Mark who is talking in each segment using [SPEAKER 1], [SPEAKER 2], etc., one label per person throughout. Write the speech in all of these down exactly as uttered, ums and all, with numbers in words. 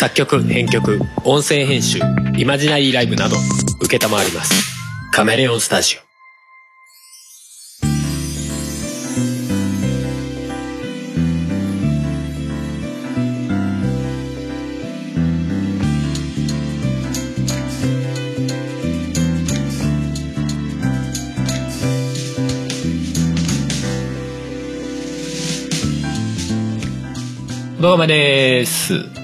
[SPEAKER 1] 作曲編曲音声編集イマジナリーライブなど承ります。カメレオンスタジオ。どうもです。はい。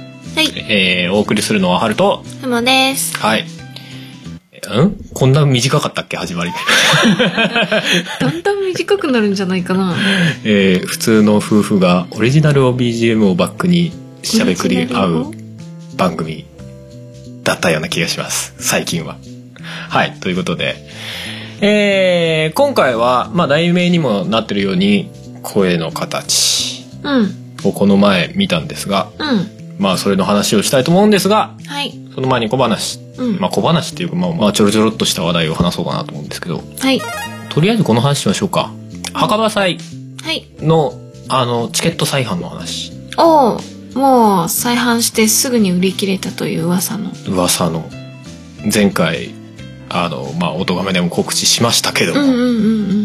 [SPEAKER 1] えー、お送りするのはハルと
[SPEAKER 2] ふもです。
[SPEAKER 1] はい。ん？こんな短かったっけ始まり。
[SPEAKER 2] だんだん短くなるんじゃないかな。
[SPEAKER 1] えー、普通の夫婦がオリジナルを ビージーエム をバックにしゃべくり合う番組だったような気がします。最近は。はい。ということで、えー、今回はまあ題名にもなってるように声の形。
[SPEAKER 2] うん。
[SPEAKER 1] をこの前見たんですが、
[SPEAKER 2] うん、
[SPEAKER 1] まあそれの話をしたいと思うんですが、
[SPEAKER 2] はい、
[SPEAKER 1] その前に小話、うん、まあ小話っていうか、まあ、まあちょろちょろっとした話題を話そうかなと思うんですけど、
[SPEAKER 2] はい、
[SPEAKER 1] とりあえずこの話しましょうか。墓場祭の、はい、あのチケット再販の話。
[SPEAKER 2] おー、もう再販してすぐに売り切れたという噂の
[SPEAKER 1] 噂の前回あのまあ音亀でも告知しましたけども、
[SPEAKER 2] うんうんうんうん、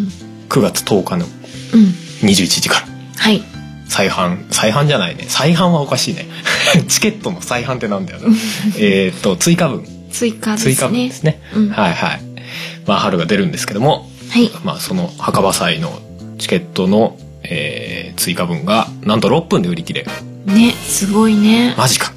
[SPEAKER 1] くがつとおかのにじゅういちじから、うん、はい。再販再販じゃないね再販はおかしいねチケットの再販ってなんだよなえっと追加分
[SPEAKER 2] 追加ですね
[SPEAKER 1] 追加分ですね、うん、はいはい。まあ春が出るんですけども、
[SPEAKER 2] はい、
[SPEAKER 1] まあその墓場祭のチケットの、えー、追加分がなんとろっぷんで売り切れ
[SPEAKER 2] ね。すごいね。
[SPEAKER 1] マジか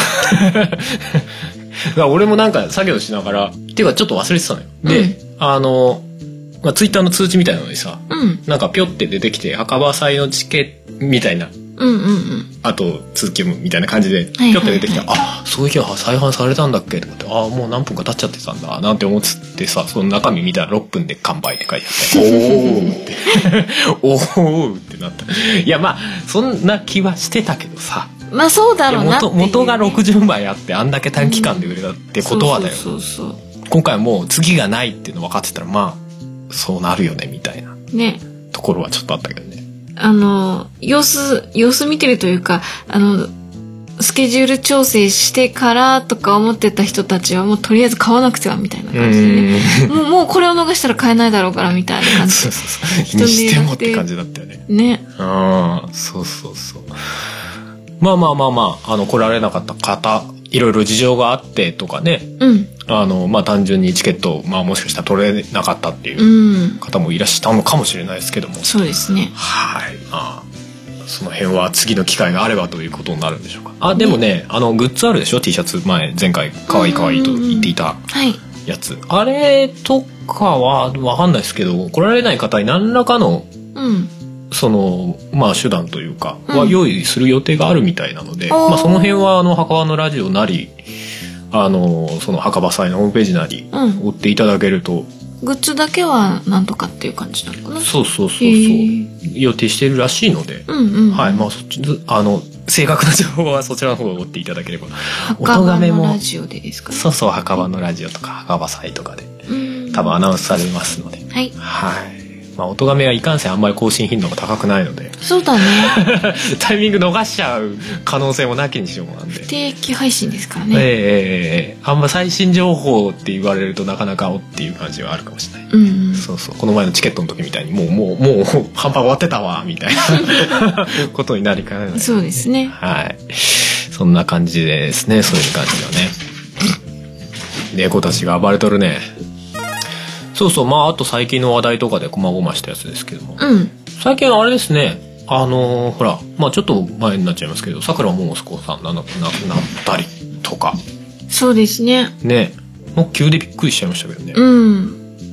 [SPEAKER 1] 俺もなんか作業しながらっていうかちょっと忘れてたのよ、うん、であのまあ、ツイッターの通知みたいなのにさ、うん、なんかピョって出てきて墓場祭のチケットみたいな、
[SPEAKER 2] うんうんうん、
[SPEAKER 1] あと続きもみたいな感じでピョって出てきて、はいはいはい、あそういう日は再販されたんだっけとかってああもう何分か経っちゃってたんだなんて思ってさその中身見たらろっぷんで完売って書いてあっておーっておーってなった。いやまあそんな気はしてたけどさ
[SPEAKER 2] まあそうだろうなっていう、ね、
[SPEAKER 1] 元, 元がろくじゅうまいあってあんだけ短期間で売れたってことはだよ、うん、そうそうそうそう今回はもう次がないっていうの分かってたらまあそうなるよねみたいな
[SPEAKER 2] ね
[SPEAKER 1] ところはちょっとあったけどね。
[SPEAKER 2] あの様子様子見てるというかあのスケジュール調整してからとか思ってた人たちはもうとりあえず買わなくてはみたいな感じでねもうもうこれを逃したら買えないだろうからみたいな感じで
[SPEAKER 1] そうそうそうにしてもって感じだったよね。
[SPEAKER 2] ね
[SPEAKER 1] ああそうそうそうまあまあまあまああの来られなかった方いろいろ事情があってとかね、
[SPEAKER 2] うん、
[SPEAKER 1] あのまあ単純にチケットを、まあ、もしかしたら取れなかったっていう方もいらっしゃったのかもしれないですけども、
[SPEAKER 2] うん、そうですね
[SPEAKER 1] はい、まあ、その辺は次の機会があればということになるんでしょうか。あでもね、あのグッズあるでしょ T シャツ前前回かわいいかわいいと言っていたやつ、うんうんうんはい、あれとかは分かんないですけど来られない方に何らかの、うんそのまあ手段というかは用意する予定があるみたいなので、うんまあ、その辺はあの墓場のラジオなりあのその墓場祭のホームページなり追っていただけると、うん、
[SPEAKER 2] グッズだけはなんとかっていう感じなのかな。
[SPEAKER 1] そうそうそうそう予定しているらしいので、
[SPEAKER 2] うんうんうん、
[SPEAKER 1] はいまあそっちあの正確な情報はそちらの方を追っていただければ。
[SPEAKER 2] 墓場のラジオでですかね。
[SPEAKER 1] そうそう墓場のラジオとか墓場祭とかで多分アナウンスされますので、
[SPEAKER 2] はい、
[SPEAKER 1] はいまあ、音亀はいかんせんあんまり更新頻度が高くないので
[SPEAKER 2] そうだね
[SPEAKER 1] タイミング逃しちゃう可能性もなきにしようなんで
[SPEAKER 2] 不定期配信ですからね、
[SPEAKER 1] えー、あんま最新情報って言われるとなかなかおっていう感じはあるかもしれない、
[SPEAKER 2] うんうん、
[SPEAKER 1] そうそうこの前のチケットの時みたいにもうもうもう販売終わってたわみたいなことになりかねない、ね、
[SPEAKER 2] そうですね
[SPEAKER 1] はいそんな感じですね。そういう感じだね猫たちが暴れとるね。そうそうまああと最近の話題とかでこまごましたやつですけども、
[SPEAKER 2] うん、
[SPEAKER 1] 最近あれですねあのー、ほらまあちょっと前になっちゃいますけどさくらももすこさんが亡くなったりとか
[SPEAKER 2] そうですね
[SPEAKER 1] ねもう急でびっくりしちゃいましたけどね、
[SPEAKER 2] うん、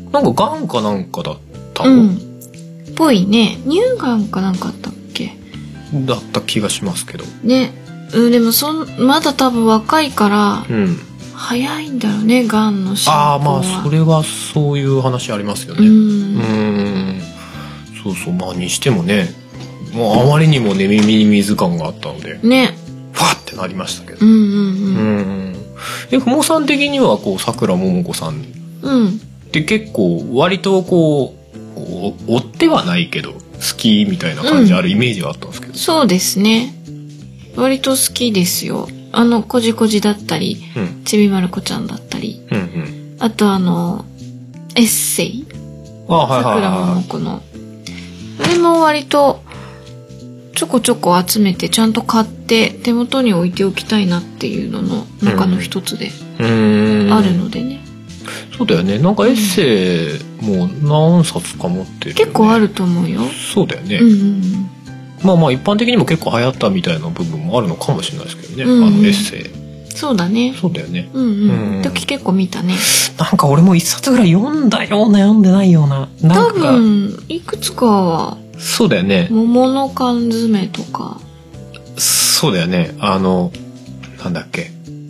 [SPEAKER 1] なんかがんかなんかだったの、
[SPEAKER 2] うん、ぽいね乳がんかなんかあったっけ
[SPEAKER 1] だった気がしますけど
[SPEAKER 2] ね、うん、でもそんまだ多分若いから、
[SPEAKER 1] うん
[SPEAKER 2] 早いんだよねがんの進行は。
[SPEAKER 1] ああまあそれはそういう話ありますよね。うんうんそうそうまあにしてもねもうあまりにも寝耳に水感があったので
[SPEAKER 2] ね
[SPEAKER 1] ファってなりましたけど、
[SPEAKER 2] うんうんうん、
[SPEAKER 1] えふもさん的にはこうさくらももこさんって結構割とこう追ってはないけど好きみたいな感じあるイメージがあったんですけど、
[SPEAKER 2] うん、そうですね割と好きですよ。 あのこじこじだったり、うん、ちびまる子ちゃんだったり、うんうん、あとあのエッセイ、
[SPEAKER 1] あ、はいはいはい、
[SPEAKER 2] 桜ももこのあれも割とちょこちょこ集めてちゃんと買って手元に置いておきたいなっていうのの中の一つであるのでね、
[SPEAKER 1] うん、そうだよね。なんかエッセイも何冊か持ってるよね。
[SPEAKER 2] 結構あると思うよ。
[SPEAKER 1] そうだよね、
[SPEAKER 2] うんうん、
[SPEAKER 1] まあまあ一般的にも結構流行ったみたいな部分もあるのかもしれないですけどね、うんうん、あのエッセイ。
[SPEAKER 2] そうだね。
[SPEAKER 1] そうだよね。
[SPEAKER 2] うんうん。うん、時結構見たね。
[SPEAKER 1] なんか俺も一冊ぐらい読んだような読んでないような。なんか
[SPEAKER 2] 多分いくつかは。
[SPEAKER 1] そうだよね。
[SPEAKER 2] 桃の缶詰とか。
[SPEAKER 1] そうだよね。あのなんだっけ。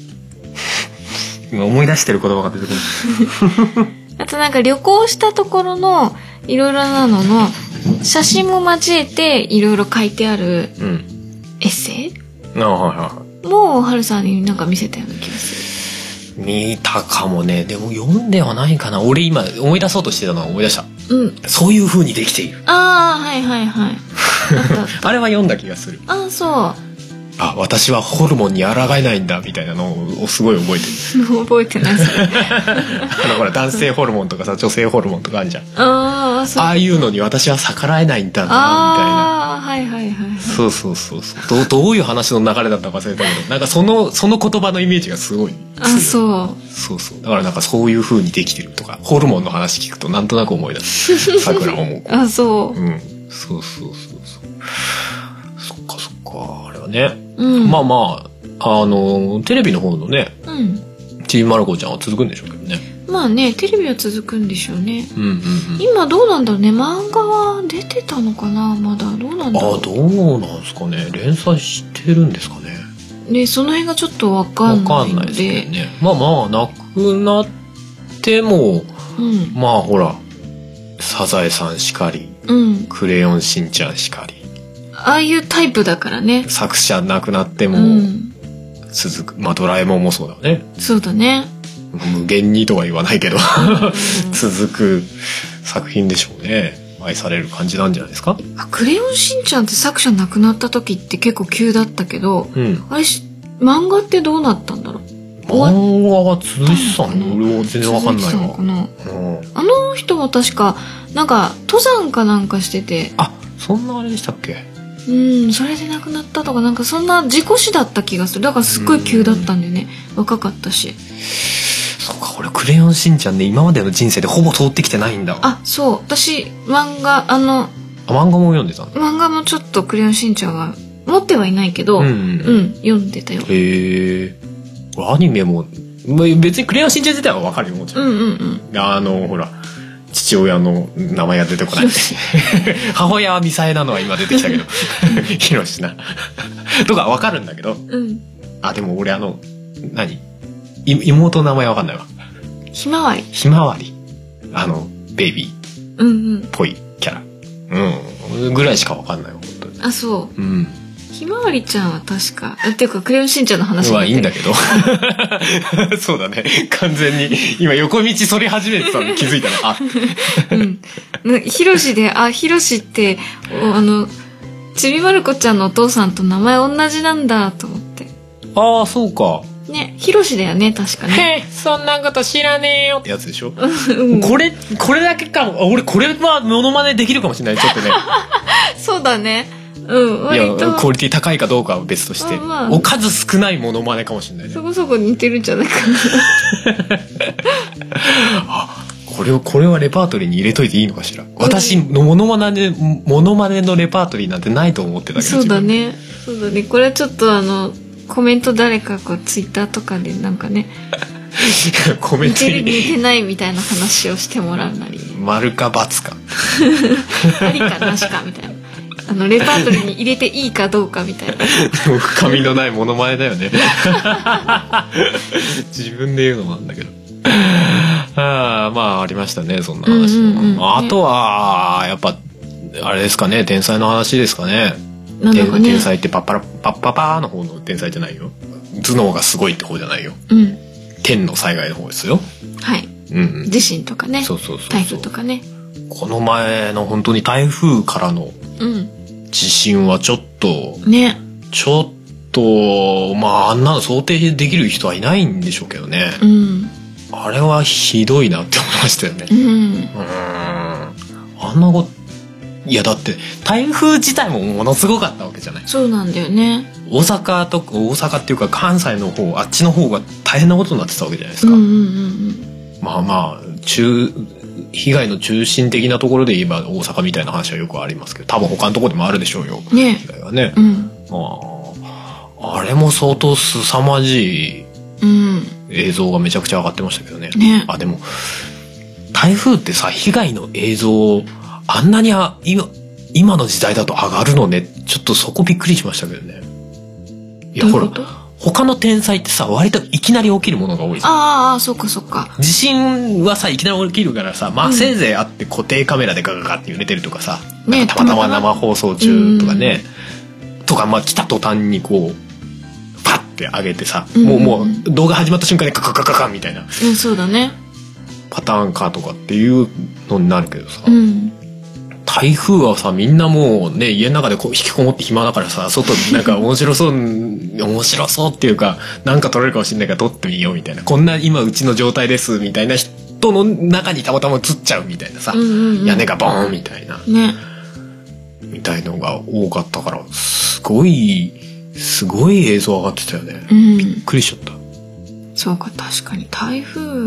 [SPEAKER 1] 今思い出してる言葉が出てくる。
[SPEAKER 2] あとなんか旅行したところのいろいろなのの写真も交えていろいろ書いてあるエッセイ、
[SPEAKER 1] うん、あ、はいはい。
[SPEAKER 2] もうはるさんになんか見せたような気がす
[SPEAKER 1] る。見たかもね。でも読んではないかな。俺今思い出そうとしてたのは思い出した、うん、そういう風にできている。
[SPEAKER 2] ああ、はいはいはい。
[SPEAKER 1] あれは読んだ気がする。
[SPEAKER 2] ああ、そう。
[SPEAKER 1] あ、私はホルモンに抗えないんだみたいなのをすごい覚えて
[SPEAKER 2] る。覚えてないそれ。
[SPEAKER 1] あのほら男性ホルモンとかさ女性ホルモンとかあるじゃん。
[SPEAKER 2] ああ、そう。
[SPEAKER 1] ああいうのに私は逆らえないんだなみたいな。
[SPEAKER 2] ああ、はいはいはい。
[SPEAKER 1] そうそうそうそう。どうどういう話の流れだったか忘れたけど、なんかそのその言葉のイメージがすごい。
[SPEAKER 2] あ、そう。
[SPEAKER 1] そうそう。だからなんかそういう風にできてるとか、ホルモンの話聞くとなんとなく思い出す。桜もも。
[SPEAKER 2] あ、そう。
[SPEAKER 1] うん。そうそうそうそう。そっかそっか。あれはね。うん、まあまあ、あのテレビの方のね、うん、ちびまる子ちゃんは続くんでしょうけどね。
[SPEAKER 2] まあね、テレビは続くんでしょうね、
[SPEAKER 1] うんうんうん、
[SPEAKER 2] 今どうなんだろうね。漫画は出てたのかな。まだどうなんだろう。
[SPEAKER 1] あ、どうなんですかね。連載してるんですかね。
[SPEAKER 2] ね、その辺がちょっと分かんないので。分かんないですけどね。
[SPEAKER 1] まあまあなくなっても、うん、まあほらサザエさんしかり、うん、クレヨンしんちゃんしかり、
[SPEAKER 2] ああいうタイプだからね。
[SPEAKER 1] 作者なくなっても続く、うん、まあドラえもんもそうだね。
[SPEAKER 2] そうだね。
[SPEAKER 1] 無限にとは言わないけど続く作品でしょうね。愛される感じなんじゃないですか。
[SPEAKER 2] あ、クレヨンしんちゃんって作者なくなった時って結構急だったけど、うん、あれ漫画ってどうなったんだろう。
[SPEAKER 1] 漫画は続いてたの？俺は全然わかんないわ。
[SPEAKER 2] かな、うん、あの人も確かなんか登山かなんかしてて。
[SPEAKER 1] あ、そんなあれでしたっけ。
[SPEAKER 2] うん、それで亡くなったとかなんかそんな事故死だった気がする。だからすっごい急だったんだよね。若かったし。
[SPEAKER 1] そうか、俺クレヨンしんちゃんで今までの人生でほぼ通ってきてないんだ。
[SPEAKER 2] あ、そう。私漫画あのあ
[SPEAKER 1] 漫画も読んでたの。
[SPEAKER 2] 漫画もちょっとクレヨンしんちゃんは持ってはいないけど、うん、うんうん、読んでたよ。
[SPEAKER 1] へえ。アニメも別にクレヨンしんちゃん自体はわかるよもちろん。うんうんうん。あのほら。父親の名前が出てこない母親はミサエなのは今出てきたけどヒロシなとか分かるんだけど、うん、あ、でも俺あの何妹の名前分かんないわ。
[SPEAKER 2] ひまわり。
[SPEAKER 1] ひまわり、あのベイビーっぽいキャラ、うんうん、ぐらいしか分かんないわ本当に。
[SPEAKER 2] あ、そう、うん、ひまわりちゃんは確かっていうかクレヨンしんちゃんの話
[SPEAKER 1] はいいんだけどそうだね、完全に今横道そり始めてたのに気づいたね。あ、
[SPEAKER 2] うん、ひろしで、あ、ひろしってあのちびまる子ちゃんのお父さんと名前同じなんだと思って。
[SPEAKER 1] ああ、そうか
[SPEAKER 2] ね、ひろしだよね確かね。
[SPEAKER 1] へえ、そんなこと知らねえよってやつでしょ、うん、これこれだけか。俺これはモノマネできるかもしれないちょっとね
[SPEAKER 2] そうだね、うん、割と
[SPEAKER 1] いやクオリティ高いかどうかは別として、まあ、お数少ないモノマネかもしれないね。
[SPEAKER 2] そこそこ似てるんじゃないかな
[SPEAKER 1] あ、これをこれはレパートリーに入れといていいのかしら。私のモノマネモノマネのレパートリーなんてないと思ってたけど。
[SPEAKER 2] そうだね、そうだね。これはちょっとあのコメント誰かこうツイッターとかでなんかね
[SPEAKER 1] コメントに
[SPEAKER 2] 似てる似てないみたいな話をしてもらうなり、
[SPEAKER 1] 丸か×か
[SPEAKER 2] ありかなしかみたいな、あのレパートリーに入れていいかどうかみたいな
[SPEAKER 1] 深みのないモノマネだよね自分で言うのもなんだけどあ、まあありましたねそんな話も、うんうんうん、あとはやっぱあれですかね、天才の話ですかね。
[SPEAKER 2] なんだかね、
[SPEAKER 1] 天才ってパッパラパッパパーの方の天才じゃないよ。頭脳がすごいって方じゃないよ、うん、天の災害の方ですよ。
[SPEAKER 2] はい、うんうん、地震とかね、そうそうそうそう、台風とかね。
[SPEAKER 1] この前の本当に台風からの地震はちょっと、うん、ね、ちょっとまああんなの想定できる人はいないんでしょうけどね、
[SPEAKER 2] うん、
[SPEAKER 1] あれはひどいなって思いましたよね。
[SPEAKER 2] うん、
[SPEAKER 1] うーんあんなこといやだって台風自体もものすごかったわけじゃない。
[SPEAKER 2] そうなんだよね。
[SPEAKER 1] 大阪と大阪っていうか関西の方あっちの方が大変なことになってたわけじゃないですか、
[SPEAKER 2] うんうんうんうん、
[SPEAKER 1] まあまあ中被害の中心的なところで言えば大阪みたいな話はよくありますけど、多分他のところでもあるでしょうよ、
[SPEAKER 2] ね、
[SPEAKER 1] 被害はね、
[SPEAKER 2] うん、
[SPEAKER 1] まあ、あれも相当凄まじい映像がめちゃくちゃ上がってましたけどね、
[SPEAKER 2] ね、
[SPEAKER 1] あでも台風ってさ被害の映像あんなにあ 今, 今の時代だと上がるのね、ちょっとそこびっくりしましたけどね。いやほら他の天災ってさ割といきなり起きるものが多いじゃん。
[SPEAKER 2] ああそっかそっか。
[SPEAKER 1] 地震はさいきなり起きるからさ、まあ、せいぜいあって固定カメラでガガガって揺れてるとかさ、うん、なんかたまたま生放送中とかね、うん、とかまあ来た途端にこうパッて上げてさ、うん、もうもう動画始まった瞬間にカカカカカみたいな、
[SPEAKER 2] うん、そうだね
[SPEAKER 1] パターンかとかっていうのになるけどさ、
[SPEAKER 2] うん、
[SPEAKER 1] 台風はさみんなもうね家の中でこう引きこもって暇だからさ外なんか面白そう面白そうっていうかなんか撮れるかもしれないから撮ってみようみたいな、こんな今うちの状態ですみたいな人の中にたまたま映っちゃうみたいなさ、うんうんうん、屋根がボーンみたいな、
[SPEAKER 2] ね、
[SPEAKER 1] みたいのが多かったからすごいすごい映像上がってたよね、
[SPEAKER 2] うん、
[SPEAKER 1] びっくりしちゃった。
[SPEAKER 2] そうか確かに台風、うん、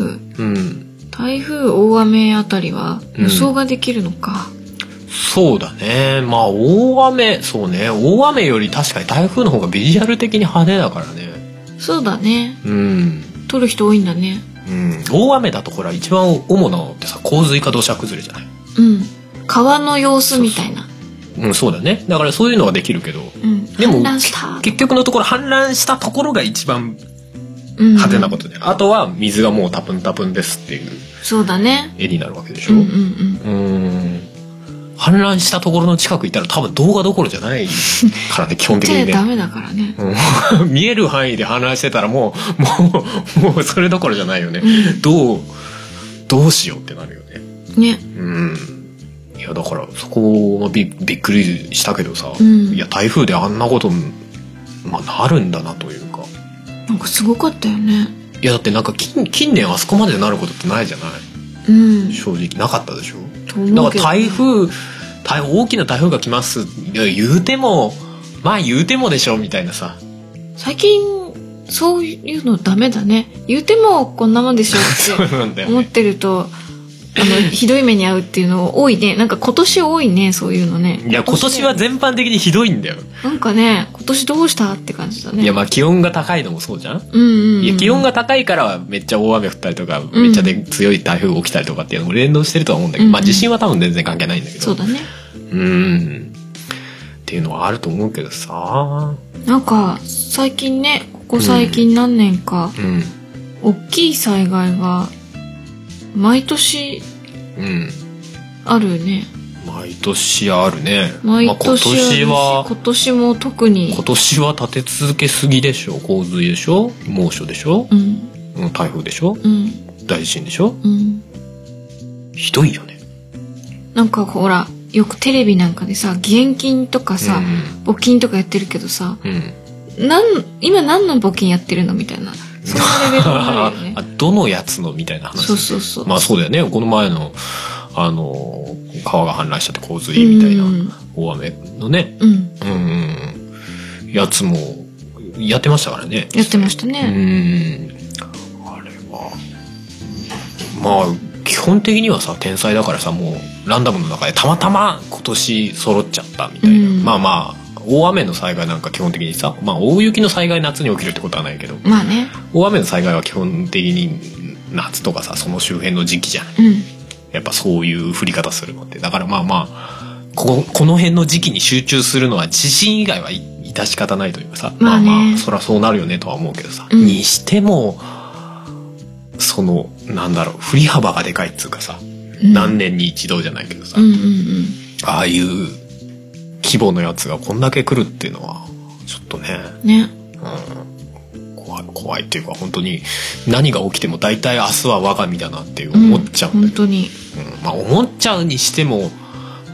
[SPEAKER 2] 台風大雨あたりは予想ができるのか、うん
[SPEAKER 1] そうだね。まあ大雨そうね大雨より確かに台風の方がビジュアル的に派手だからね。
[SPEAKER 2] そうだね、
[SPEAKER 1] うん、
[SPEAKER 2] 撮る人多いんだね、
[SPEAKER 1] うん、大雨だとほら一番主なのってさ洪水か土砂崩れじゃない。
[SPEAKER 2] うん、川の様子みたいな。
[SPEAKER 1] そうそう、うん、そうだね。だからそういうのができるけど、
[SPEAKER 2] うん、
[SPEAKER 1] でも
[SPEAKER 2] 氾濫した
[SPEAKER 1] 結局のところ氾濫したところが一番派手なことで、うん、あとは水がもうタプンタプンですっていう
[SPEAKER 2] そうだね
[SPEAKER 1] 絵になるわけでしょ。
[SPEAKER 2] うんうんうん、
[SPEAKER 1] うん氾濫したところの近く行ったら多分動画どころじゃないからね基本的にね
[SPEAKER 2] ダメだからね、
[SPEAKER 1] うん、見える範囲で氾濫してたらもうもうもうそれどころじゃないよね、うん、どうどうしようってなるよね。
[SPEAKER 2] ね、
[SPEAKER 1] うんいやだからそこも び, びっくりしたけどさ、
[SPEAKER 2] うん、
[SPEAKER 1] いや台風であんなこと、まあ、なるんだなというか
[SPEAKER 2] なんかすごかったよね。
[SPEAKER 1] いやだってなんか 近, 近年あそこまでなることってないじゃない、
[SPEAKER 2] うん、
[SPEAKER 1] 正直なかったでしょ。
[SPEAKER 2] だ
[SPEAKER 1] から台風大大きな台風が来ますいや言うてもまあ言うてもでしょみたいなさ。
[SPEAKER 2] 最近そういうのダメだね。言うてもこんなもんでしょって思ってるとあのひどい目に遭うっていうの多いね。なんか今年多いねそういうのね。
[SPEAKER 1] いや今年は全般的にひどいんだよ。
[SPEAKER 2] なんかね今年どうしたって感じだね。
[SPEAKER 1] いやまあ気温が高いのもそうじゃん、
[SPEAKER 2] うんうんうん、
[SPEAKER 1] いや気温が高いからめっちゃ大雨降ったりとか、うん、めっちゃで強い台風起きたりとかっていうのも連動してるとは思うんだけど、うんうん、まあ地震は多分全然関係ないんだけど。
[SPEAKER 2] そうだね。
[SPEAKER 1] うんっていうのはあると思うけどさ。
[SPEAKER 2] なんか最近ねここ最近何年か、うん、大きい災害が毎年あるね、
[SPEAKER 1] うん、毎年あるね。
[SPEAKER 2] 毎年あるし、
[SPEAKER 1] まあ、今年は
[SPEAKER 2] 今年も特に
[SPEAKER 1] 今年は立て続けすぎでしょ。洪水でしょ猛暑でしょ、
[SPEAKER 2] うん
[SPEAKER 1] うん、台風でしょ、
[SPEAKER 2] うん、
[SPEAKER 1] 大地震でしょ、
[SPEAKER 2] うん、
[SPEAKER 1] ひどいよね。
[SPEAKER 2] なんかほらよくテレビなんかでさ義援金とかさ、うん、募金とかやってるけどさ、うん、なん今何の募金やってるのみたいなそのレベルになるよね
[SPEAKER 1] あどのやつのみたいな話。そうそうそう。まあそうだよね。この前のあの川が氾濫しちゃって洪水みたいな大雨のね、
[SPEAKER 2] うん、
[SPEAKER 1] うん、やつもやってましたからね。
[SPEAKER 2] やってましたね。
[SPEAKER 1] うんあれはまあ基本的にはさ天災だからさもうランダムの中でたまたま今年揃っちゃったみたいな、うん、まあまあ大雨の災害なんか基本的にさ、まあ、大雪の災害夏に起きるってことはないけど、
[SPEAKER 2] まあね、
[SPEAKER 1] 大雨の災害は基本的に夏とかさその周辺の時期じゃん、
[SPEAKER 2] うん、
[SPEAKER 1] やっぱそういう降り方するのって。だからまあまあこ, この辺の時期に集中するのは地震以外は致し方ないというかさ、
[SPEAKER 2] まあ、ね、
[SPEAKER 1] まあまあそりゃそうなるよねとは思うけどさ、うん、にしてもそのなんだろう振り幅がでかいっつうかさ、うん、何年に一度じゃないけどさ、
[SPEAKER 2] うんうんうん、
[SPEAKER 1] ああいう規模のやつがこんだけ来るっていうのはちょっとね、
[SPEAKER 2] ね、
[SPEAKER 1] うん、怖い怖いっていうか本当に何が起きても大体明日は我が身だなって思っちゃうんだけど、
[SPEAKER 2] うん、本当に、
[SPEAKER 1] うん、まあ思っちゃうにしても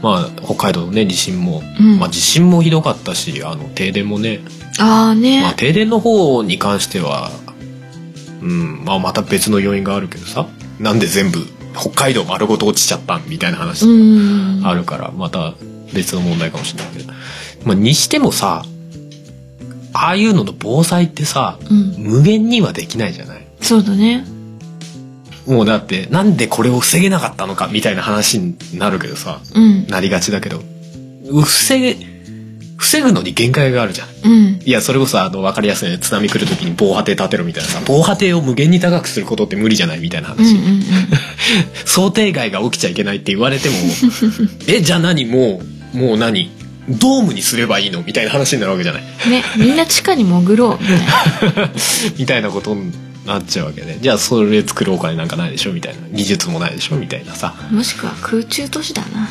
[SPEAKER 1] まあ北海道のね地震も、
[SPEAKER 2] うん、
[SPEAKER 1] まあ地震もひどかったし、あの停電もね、
[SPEAKER 2] あーね、
[SPEAKER 1] まあ停電の方に関しては、うん、まあまた別の要因があるけどさ、なんで全部北海道丸ごと落ちちゃったみたいな話あるから、また別の問題かもしれないけど、まあにしてもさ、ああいうのの防災ってさ、うん、無限にはできないじゃない。
[SPEAKER 2] そうだね。
[SPEAKER 1] もうだってなんでこれを防げなかったのかみたいな話になるけどさ、うん、なりがちだけど、防げ防ぐのに限界があるじゃん、うん、いやそれこそあの分かりやすいね、津波来る時に防波堤立てろみたいなさ、防波堤を無限に高くすることって無理じゃないみたいな話、うんうんうん、想定外が起きちゃいけないって言われてもえじゃあ何もうもう何ドームにすればいいのみたいな話になるわけじゃない
[SPEAKER 2] ね、みんな地下に潜ろうみたいな
[SPEAKER 1] みたいなことになっちゃうわけで、じゃあそれ作るお金なんかないでしょみたいな、技術もないでしょみたいなさ、
[SPEAKER 2] もしくは空中都市だな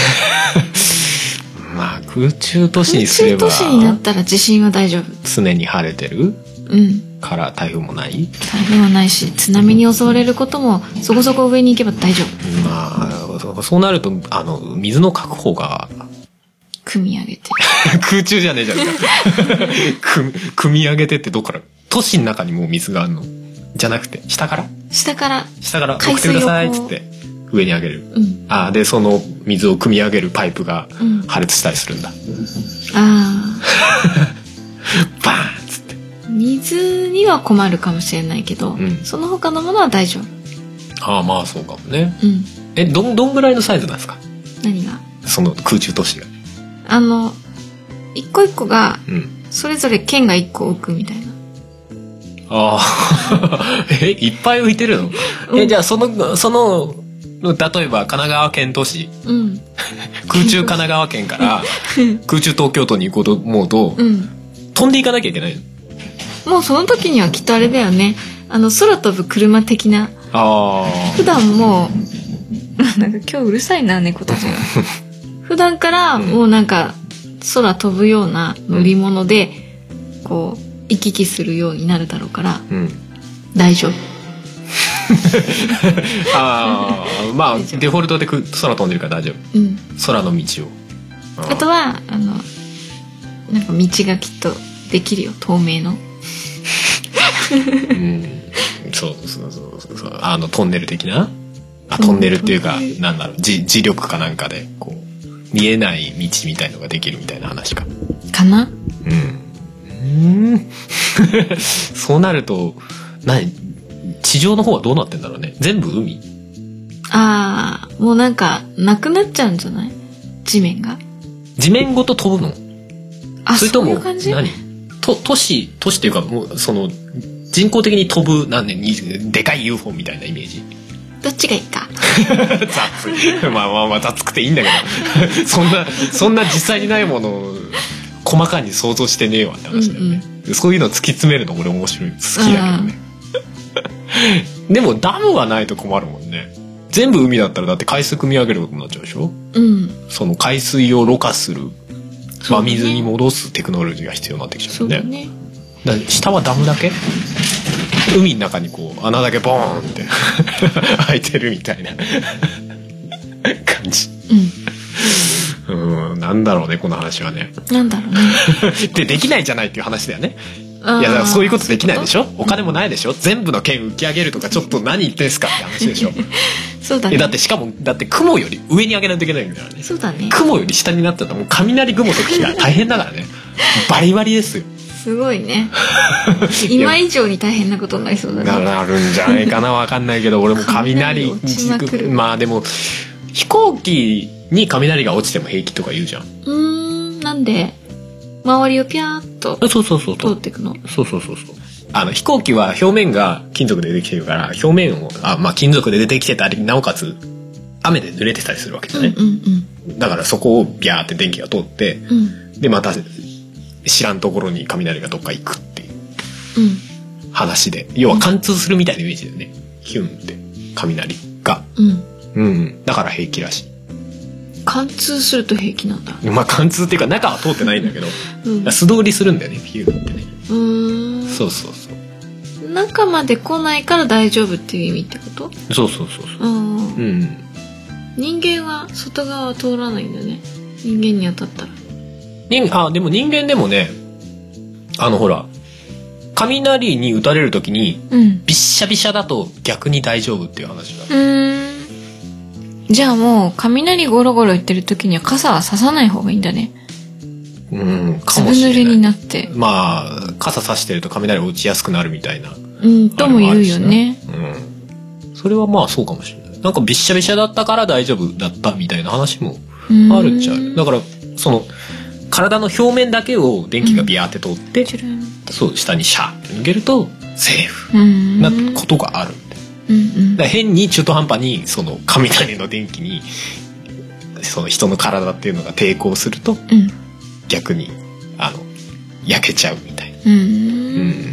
[SPEAKER 1] まあ空中都市にすれば、
[SPEAKER 2] 空中都市になったら地震は大丈夫、
[SPEAKER 1] 常に晴れてる、うん、から台風もない、
[SPEAKER 2] 台風もないし津波に襲われることもそこそこ上に行けば大丈夫、
[SPEAKER 1] まあそうなるとあの水の確保が
[SPEAKER 2] 組み上げて
[SPEAKER 1] 空中じゃねえじゃんか組, 組み上げてってどっから、都市の中にもう水があるのじゃなくて下から
[SPEAKER 2] 下から
[SPEAKER 1] 下から送ってくださいっつって上に上げる、うん、あでその水を汲み上げるパイプが破裂したりするんだ、うん、
[SPEAKER 2] あ
[SPEAKER 1] バーンっつって
[SPEAKER 2] 水には困るかもしれないけど、うん、その他のものは大丈
[SPEAKER 1] 夫。ああまあそうかもね、うん、えどんどんぐらいのサイズなんですか、
[SPEAKER 2] 何が
[SPEAKER 1] その空中都市が、
[SPEAKER 2] あの一個一個がそれぞれ県が一個置くみたいな、
[SPEAKER 1] ああえいっぱい浮いてるの、うん、えじゃあそのその例えば神奈川県都市、うん、空中神奈川県から空中東京都に行こうと思うと、うん、飛んでいかなきゃいけない。
[SPEAKER 2] もうその時にはきっとあれだよね、あの空飛ぶ車的な、あ普段もうなんか今日うるさいな猫たちが普段からもうなんか空飛ぶような乗り物でこう行き来するようになるだろうから、うん、大丈夫
[SPEAKER 1] あまあデフォルトで空飛んでるから大丈夫、うん、空の道を
[SPEAKER 2] あ, あとはあのなんか道がきっとできるよ、透明の
[SPEAKER 1] うん、そうそうそうそう、あのトンネル的な、あトンネルっていうか、うん、なんだろう、磁磁力かなんかでこう見えない道みたいのができるみたいな話か
[SPEAKER 2] かな。
[SPEAKER 1] うんうんそうなると何地上の方はどうなってんだろうね、全部海。
[SPEAKER 2] ああもうなんかなくなっちゃうんじゃない、地面が。
[SPEAKER 1] 地面ごと飛ぶの？
[SPEAKER 2] あ
[SPEAKER 1] それとも
[SPEAKER 2] そういう感じ？
[SPEAKER 1] 何と都市都市っていうかもうその人工的に飛ぶなんででかい ユーフォー みたいなイメージ。
[SPEAKER 2] どっちがいいか
[SPEAKER 1] 雑まあまあまあ雑くていいんだけどそんなそんな実際にないものを細かに想像してねえわって話だよね、うんうん、そういうの突き詰めるの俺面白い、好きだけどねでもダムがないと困るもんね。全部海だったらだって海水汲み上げることになっちゃうでしょ、うん、その海水をろ過する真水に戻すテクノロジーが必要になってきちゃうね。そうだね。だから下はダムだけ、海の中にこう穴だけボーンって開いてるみたいな感じ、うん、うんなんだろうねこの話はね。
[SPEAKER 2] なんだろうね
[SPEAKER 1] でできないじゃないっていう話だよね。いやだからそういうことできないでしょ、お金もないでしょ、全部の県浮き上げるとかちょっと何言ってんすかって話でしょ
[SPEAKER 2] そうだね。
[SPEAKER 1] えだってしかもだって雲より上に上げないといけないんだからね。
[SPEAKER 2] そうだね。
[SPEAKER 1] 雲より下になったらもう雷雲ときが大変だからねバリバリですよ。
[SPEAKER 2] すごいね今以上に大変なことになりそうだね。
[SPEAKER 1] なるんじゃないかなわかんないけど俺も雷
[SPEAKER 2] 落ちまくる。
[SPEAKER 1] まあでも飛行機に雷が落ちても平気とか言うじゃん。う
[SPEAKER 2] ーんなんで周りをピャーっと
[SPEAKER 1] そうそうそう
[SPEAKER 2] 通っていくの。
[SPEAKER 1] そうそうそうそう。あの飛行機は表面が金属でできてるから表面をあ、まあ、金属で出てきてたりなおかつ雨で濡れてたりするわけじゃない、うんうんうん、だからそこをビャーって電気が通って、うん、でまた知らんところに雷がどっか行くっていう話で、要は貫通するみたいなイメージだよね、うん、ヒュンって雷が、うんうん、だから平気らしい。
[SPEAKER 2] 貫通すると平気なんだ。
[SPEAKER 1] まあ貫通っていうか中は通ってないんだけど、うん、素通りするんだよねヒュンってね。うーんそうそうそう。
[SPEAKER 2] 中まで来ないから大丈夫っていう意味ってこと？
[SPEAKER 1] そうそうそうそう。うん、うん、
[SPEAKER 2] 人間は外側は通らないんだね。人間に当たったら。
[SPEAKER 1] 人あでも人間でもね、あのほら雷に打たれるときに、うん、ビッシャビシャだと逆に大丈夫っていう話だ。
[SPEAKER 2] うーん。じゃあもう雷ゴロゴロ言ってるときには傘はささない方がいいんだね。
[SPEAKER 1] うん、かもしれない。
[SPEAKER 2] ずぶ濡れになって。
[SPEAKER 1] まあ傘さしてると雷落ちやすくなるみたいな。
[SPEAKER 2] うんとも言うよね。
[SPEAKER 1] うん。それはまあそうかもしれない。なんかビッシャビシャだったから大丈夫だったみたいな話もあるっちゃう。だからその体の表面だけを電気がビヤーって通って、うん、そう下にシャーって抜けるとセーフなことがある。うんうん、だから変に中途半端にその雷の電気にその人の体っていうのが抵抗すると、うん、逆にあの焼けちゃうみたいな。うんうん、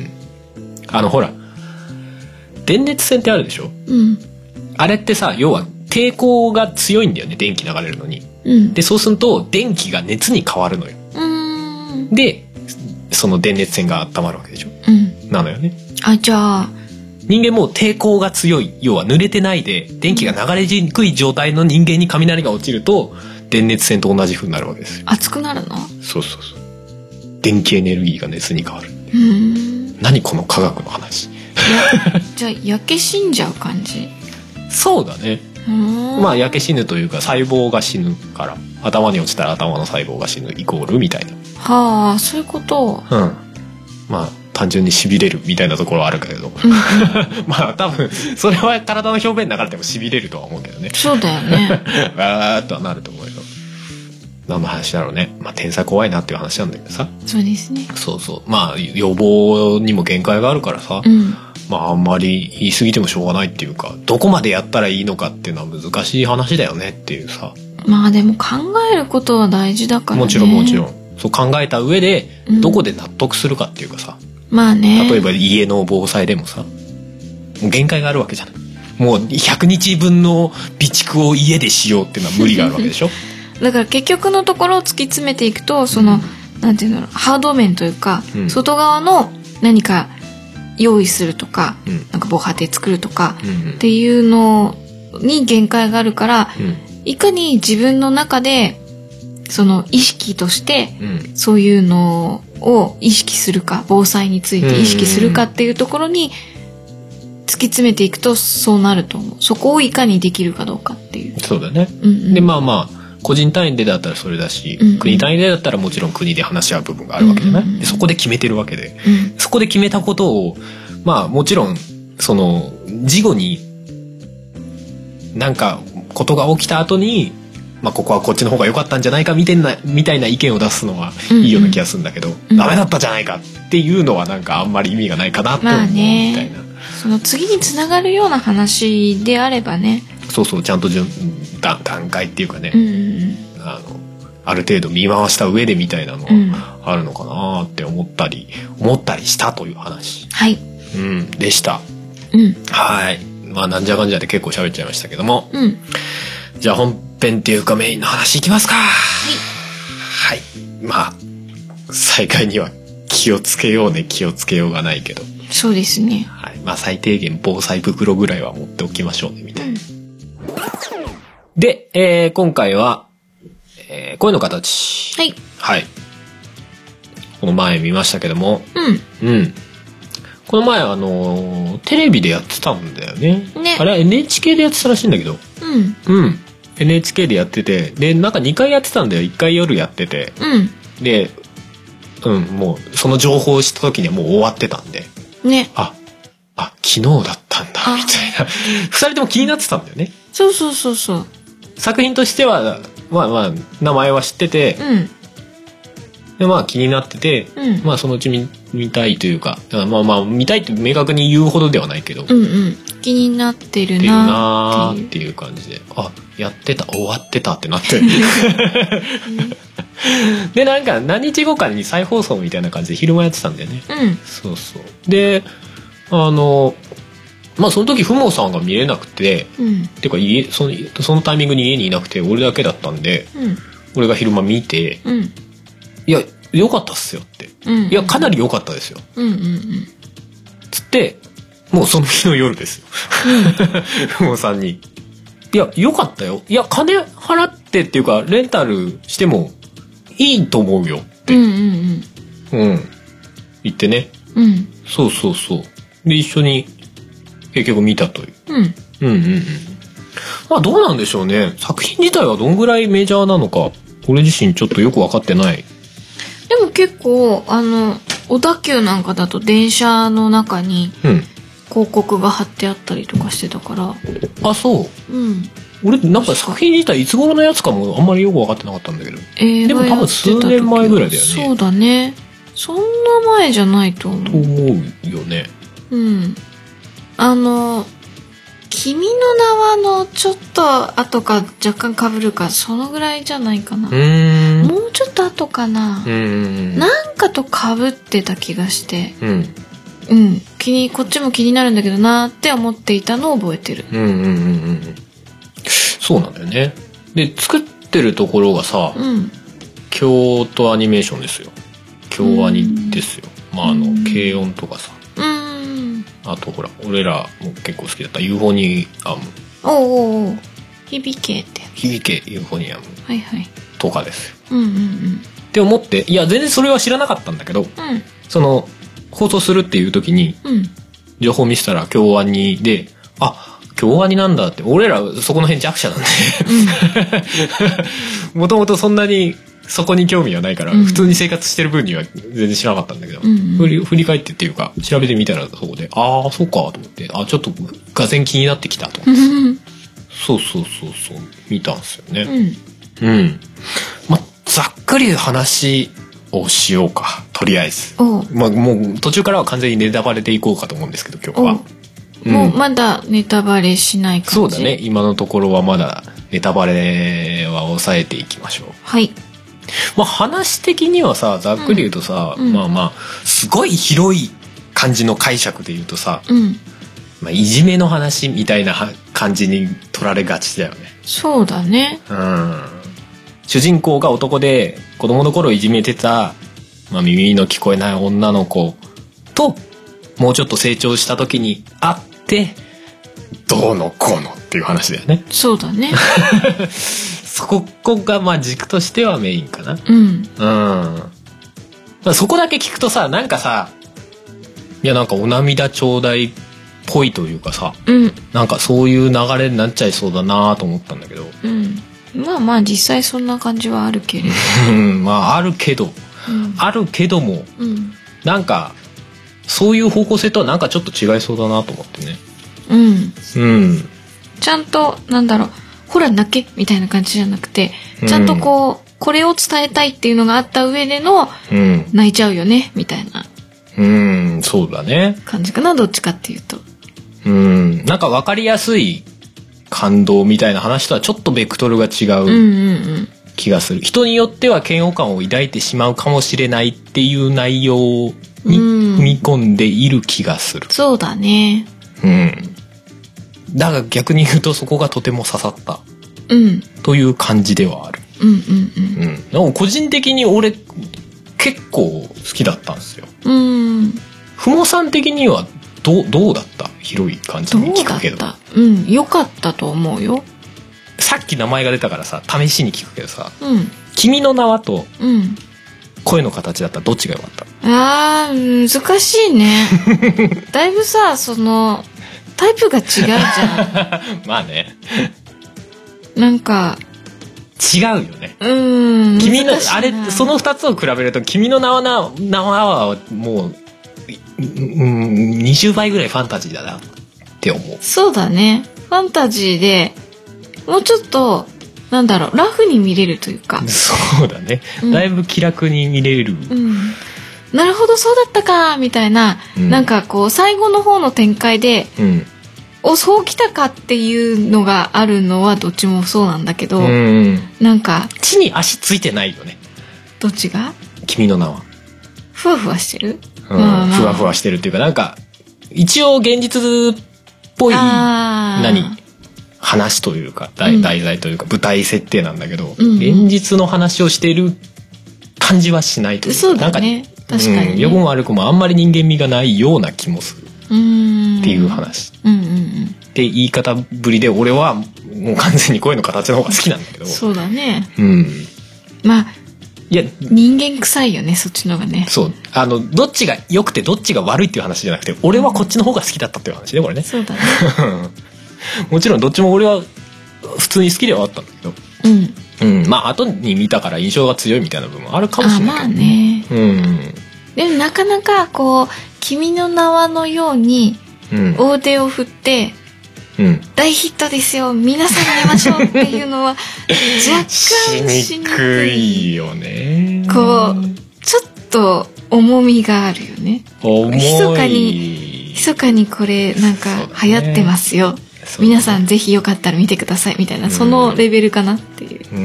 [SPEAKER 1] あのほら電熱線ってあるでしょ、うん、あれってさ要は抵抗が強いんだよね電気流れるのに、うん、でそうすると電気が熱に変わるのよ。うんでその電熱線が温まるわけでしょ、うん、なのよね。
[SPEAKER 2] あじゃあ
[SPEAKER 1] 人間も抵抗が強い要は濡れてないで電気が流れにくい状態の人間に雷が落ちると電熱線と同じ風になるわけですよ。
[SPEAKER 2] 熱くなるの？
[SPEAKER 1] そうそうそう。電気エネルギーが熱に変わる。うーん何この科学の話。
[SPEAKER 2] じゃあ焼け死んじゃう感じ？
[SPEAKER 1] そうだね。まあ焼け死ぬというか細胞が死ぬから頭に落ちたら頭の細胞が死ぬイコールみたいな。
[SPEAKER 2] はあそういうこと。
[SPEAKER 1] うん。まあ単純に痺れるみたいなところはあるけれど、うん、まあ多分それは体の表面に流れても痺れるとは思うけどね。
[SPEAKER 2] そうだよね。
[SPEAKER 1] わーっとはなると思うよ。何の話だろうね。まあ天才怖いなっていう話なんだけどさ。
[SPEAKER 2] そうですね。
[SPEAKER 1] そうそう。まあ予防にも限界があるからさ、うん、まああんまり言い過ぎてもしょうがないっていうかどこまでやったらいいのかっていうのは難しい話だよねっていうさ。
[SPEAKER 2] まあでも考えることは大事だからね。
[SPEAKER 1] もちろんもちろん。そう考えた上でどこで納得するかっていうかさ、
[SPEAKER 2] うん、まあね、
[SPEAKER 1] 例えば家の防災でもさもう限界があるわけじゃない。もうひゃくにちぶんの備蓄を家でしようっていうのは無理があるわけでしょ。だ
[SPEAKER 2] から結局のところを突き詰めていくとその、うん、なんていうんだろうハード面というか、うん、外側の何か用意するとか、うん、なんか防波堤作るとか、うん、っていうのに限界があるから、うん、いかに自分の中でその意識としてそういうのを意識するか防災について意識するかっていうところに突き詰めていくとそうなると思う。そこをいかにできるかどうかっていう。
[SPEAKER 1] そうだね、うんうん、でまあまあ個人単位でだったらそれだし、うんうん、国単位でだったらもちろん国で話し合う部分があるわけじゃない、うんうん、でそこで決めてるわけで、うん、そこで決めたことをまあもちろんその事後になんかことが起きた後にまあ、ここはこっちの方が良かったんじゃないかみたいなみたいな意見を出すのはいいような気がするんだけど、うんうん、ダメだったじゃないかっていうのはなんかあんまり意味がないかなと思うみたいな、まあね、
[SPEAKER 2] その次につながるような話であればね
[SPEAKER 1] そうそうちゃんと順段階っていうかね、うんうん、あのある程度見回した上でみたいなのはあるのかなって思ったり思ったりしたという話、
[SPEAKER 2] はい、
[SPEAKER 1] うん、でした、
[SPEAKER 2] うん、
[SPEAKER 1] はいまあなんじゃかんじゃで結構喋っちゃいましたけども、
[SPEAKER 2] うん、
[SPEAKER 1] じゃあ本編っていうかメインの話いきますか。はい、はい、まあ災害には気をつけようね気をつけようがないけど
[SPEAKER 2] そうですね、
[SPEAKER 1] はい、まあ最低限防災袋ぐらいは持っておきましょうねみたいな、うん、で、えー、今回は、えー、声の形
[SPEAKER 2] はい、
[SPEAKER 1] はい、この前見ましたけども
[SPEAKER 2] うん、
[SPEAKER 1] うん、この前あのー、テレビでやってたんだよね。
[SPEAKER 2] ね
[SPEAKER 1] あれは エヌエイチケー でやってたらしいんだけど
[SPEAKER 2] うん、
[SPEAKER 1] うんエヌエイチケー でやっててでなんかにかいやってたんだよ。いっかい夜やってて、
[SPEAKER 2] うん、
[SPEAKER 1] で、うん、もうその情報を知った時にはもう終わってたんで
[SPEAKER 2] ね
[SPEAKER 1] ああ昨日だったんだみたいなふたりとも気になってたんだよね。
[SPEAKER 2] そうそうそうそう
[SPEAKER 1] 作品としてはまあまあ名前は知ってて、
[SPEAKER 2] うん、
[SPEAKER 1] でまあ気になってて、
[SPEAKER 2] うん、
[SPEAKER 1] まあそのうち 見, 見たいというかまあまあ見たいって明確に言うほどではないけど、
[SPEAKER 2] うんうん、気になってるなー
[SPEAKER 1] っていう感じであやってた終わってたってなってでなんか何日後かに再放送みたいな感じで昼間やってたんだよね、
[SPEAKER 2] うん、
[SPEAKER 1] そうそうであのまあその時ふもさんが見れなくて、
[SPEAKER 2] うん、
[SPEAKER 1] てか家 そ, のそのタイミングに家にいなくて俺だけだったんで、
[SPEAKER 2] うん、
[SPEAKER 1] 俺が昼間見て、
[SPEAKER 2] うん、
[SPEAKER 1] いや良かったっすよって、
[SPEAKER 2] うんうん、
[SPEAKER 1] いやかなり良かったですよ、
[SPEAKER 2] うんうんうん、
[SPEAKER 1] つってもうその日の夜ですよ、うん、ふもさんにいやよかったよ。いや金払ってっていうかレンタルしてもいいと思うよって、うんうんうん、うん、言ってね、うん、そうそうそうで一緒に結局見たという、うん、うんうんうんまあどうなんでしょうね。作品自体はどんぐらいメジャーなのか俺自身ちょっとよく分かってない。
[SPEAKER 2] でも結構あの小田急なんかだと電車の中に広告が貼ってあったりとかしてたから、うん、
[SPEAKER 1] あそう、うん、俺なんか作品自体いつ頃のやつかもあんまりよく分かってなかったんだけど、えー、でも多分数年前ぐらいだよね。
[SPEAKER 2] そうだねそんな前じゃないと思うと
[SPEAKER 1] 思うよね。
[SPEAKER 2] うんあの君の名はのちょっと後か若干被るかそのぐらいじゃないかな。うーんもうちょっと後かな。うーんなんかと被ってた気がして、うん、うん、気にこっちも気になるんだけどなって思っていたのを覚えてる。うんうんうんうん。
[SPEAKER 1] そうなんだよね。で作ってるところがさ、うん、京都アニメーションですよ。京アニですよ。まああの軽音とかさ。うんあとほら俺らも結構好きだったユーフォニアム。
[SPEAKER 2] おうおう響けって
[SPEAKER 1] 響けユーフォニアムとかですよ、
[SPEAKER 2] はいはい、うんうんうん
[SPEAKER 1] って思っていや全然それは知らなかったんだけど、うん、その放送するっていう時に、うん、情報見せたら京アニであ京アニなんだって俺らそこの辺弱者なんでもともとそんなにそこに興味はないから、うん、普通に生活してる分には全然知らなかったんだけど、うんうん、振り、振り返ってっていうか調べてみたらそこでああそうかと思ってあちょっとがぜん気になってきたと思ってそうそうそうそう見たんですよね。うん、うん、まざっくり話をしようかとりあえず、まあ、もう途中からは完全にネタバレでいこうかと思うんですけど今日は、
[SPEAKER 2] うん、もうまだネタバレしない感じ。
[SPEAKER 1] そうだね今のところはまだネタバレは抑えていきましょう。
[SPEAKER 2] はい
[SPEAKER 1] まあ、話的にはさざっくり言うとさ、うん、まあまあすごい広い感じの解釈で言うとさ、うんまあ、いじめの話みたいな感じに取られがちだよね。
[SPEAKER 2] そうだね、
[SPEAKER 1] うん、主人公が男で子供の頃いじめてた、まあ、耳の聞こえない女の子ともうちょっと成長した時に会ってどうのこうのっていう話だよね。
[SPEAKER 2] そうだね
[SPEAKER 1] そこがまあ軸としてはメインかな。うん。うん。まあ、そこだけ聞くとさ、なんかさ、いやなんかお涙ちょうだいっぽいというかさ、うん、なんかそういう流れになっちゃいそうだなと思ったんだけど。
[SPEAKER 2] うん。まあまあ実際そんな感じはあるけれど。
[SPEAKER 1] うん。まああるけど、うん、あるけども、うん、なんかそういう方向性とはなんかちょっと違いそうだなと思ってね。うん。うん。
[SPEAKER 2] ちゃんとなんだろう。ほら泣けみたいな感じじゃなくてちゃんとこう、うん、これを伝えたいっていうのがあった上での、うん、泣いちゃうよねみたいな
[SPEAKER 1] うんそうだね
[SPEAKER 2] 感じかなどっちかっていうと
[SPEAKER 1] うんなんか分かりやすい感動みたいな話とはちょっとベクトルが違う気がする、うんうんうん、人によっては嫌悪感を抱いてしまうかもしれないっていう内容に踏み込んでいる気がする、
[SPEAKER 2] うん、そうだね
[SPEAKER 1] うんだが逆に言うとそこがとても刺さった、うん、という感じではある。うんうんうん。うん、でも個人的に俺結構好きだったんですよ。うん。ふもさん的にはどうどうだった？広い感じに聞くけど。
[SPEAKER 2] どうだった？うん、良かったと思うよ。
[SPEAKER 1] さっき名前が出たからさ試しに聞くけどさ、うん、君の名はと、うん、声の形だったらどっちが良かった？
[SPEAKER 2] あー難しいね。だいぶさその。タイプが違うじゃ
[SPEAKER 1] んまあね
[SPEAKER 2] なんか
[SPEAKER 1] 違うよねうん君のあれそのふたつを比べると君の名はな名はもう、うん、にじゅうばいぐらいファンタジーだなって思う。
[SPEAKER 2] そうだねファンタジーでもうちょっとなんだろうラフに見れるというか
[SPEAKER 1] そうだね、うん、だいぶ気楽に見れる、うん
[SPEAKER 2] なるほどそうだったかみたいな、うん、なんかこう最後の方の展開で、うん、おそうきたかっていうのがあるのはどっちもそうなんだけど、うん、なんか
[SPEAKER 1] 地に足ついてないよね。
[SPEAKER 2] どっちが？
[SPEAKER 1] 君の名は
[SPEAKER 2] ふわふわしてる、
[SPEAKER 1] うんまあまあ、ふわふわしてるっていうかなんか一応現実っぽい何話というか 題,、うん、題材というか舞台設定なんだけど、うん、現実の話をしている感じはしないというか
[SPEAKER 2] そうだね確かに、ね
[SPEAKER 1] うん、良くも悪くもあんまり人間味がないような気もするっていう話、うんうんうん、って言い方ぶりで俺はもう完全に声の形の方が好きなんだけど。
[SPEAKER 2] そうだね。
[SPEAKER 1] うん。
[SPEAKER 2] まあ
[SPEAKER 1] いや
[SPEAKER 2] 人間臭いよね、そっちの方がね。
[SPEAKER 1] そうあのどっちが良くてどっちが悪いっていう話じゃなくて、俺はこっちの方が好きだったっていう話ねこれね。
[SPEAKER 2] そうだね。
[SPEAKER 1] もちろんどっちも俺は普通に好きではあったんだけど、うんうん、まあ後に見たから印象が強いみたいな部分もあるかもしれないけど、ね、まあね、
[SPEAKER 2] うん、でもなかなかこう君の名はのように大手を振って、うん、大ヒットですよ皆さん見ましょうっていうのは若干しにくいよね。こうちょっと重みがあるよね。密かに密かにこれなんか流行ってますよ、ね、皆さんぜひよかったら見てくださいみたいな、うん、そのレベルかなっていう、うん、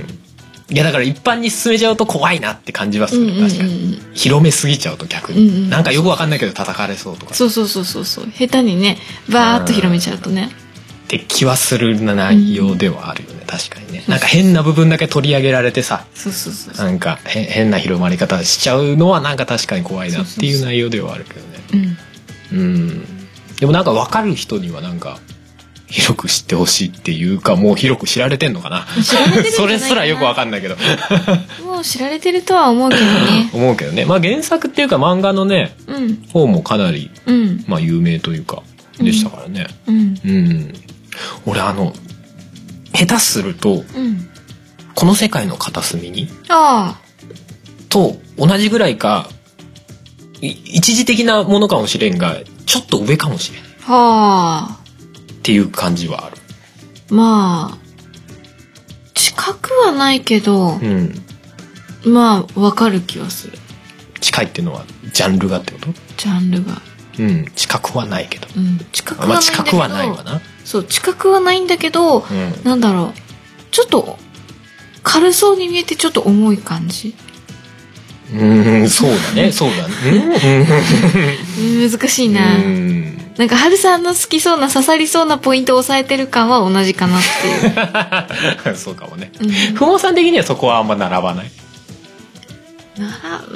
[SPEAKER 1] いやだから一般に進めちゃうと怖いなって感じはする、うんうんうん、確かに広めすぎちゃうと逆に、うんうん、なんかよくわかんないけど叩かれそうとか、
[SPEAKER 2] そうそうそうそうそう、下手にねバーッと広めちゃうとね
[SPEAKER 1] って気はする内容ではあるよね、うん、確かにね。なんか変な部分だけ取り上げられてさ、
[SPEAKER 2] そうそうそうそう、
[SPEAKER 1] なんか変な広まり方しちゃうのはなんか確かに怖いなっていう内容ではあるけどね。うん、うん、でもなんか分かる人にはなんか広く知ってほしいっていうか、もう広く知られてんのかな。知られてるんじゃないかな。それすらよく分かんないけど
[SPEAKER 2] もう知られてるとは思うけどね
[SPEAKER 1] 思うけどね。まあ原作っていうか漫画のね、うん、方もかなり、うん、まあ有名というかでしたからね。うん、うん、俺あの下手すると、うん、この世界の片隅にあと同じぐらいか一時的なものかもしれんがちょっと上かもしれないはあっていう感じはある。
[SPEAKER 2] まあ近くはないけど、うん、まあ分かる気はする。
[SPEAKER 1] 近いっていうのはジャンルがってこと？
[SPEAKER 2] ジャンルが、
[SPEAKER 1] うん、近くはないけど、
[SPEAKER 2] うん、近くはないんだけど、まあ、近くはないわな。そう近くはないんだけど、うん、なんだろうちょっと軽そうに見えてちょっと重い感じ。
[SPEAKER 1] うんそうだねそうだね
[SPEAKER 2] 難しいな。うんなんか春さんの好きそうな刺さりそうなポイントを押さえてる感は同じかなっていう
[SPEAKER 1] そうかもね。ふも、うん、さん的にはそこはあんま並ばない。
[SPEAKER 2] ならう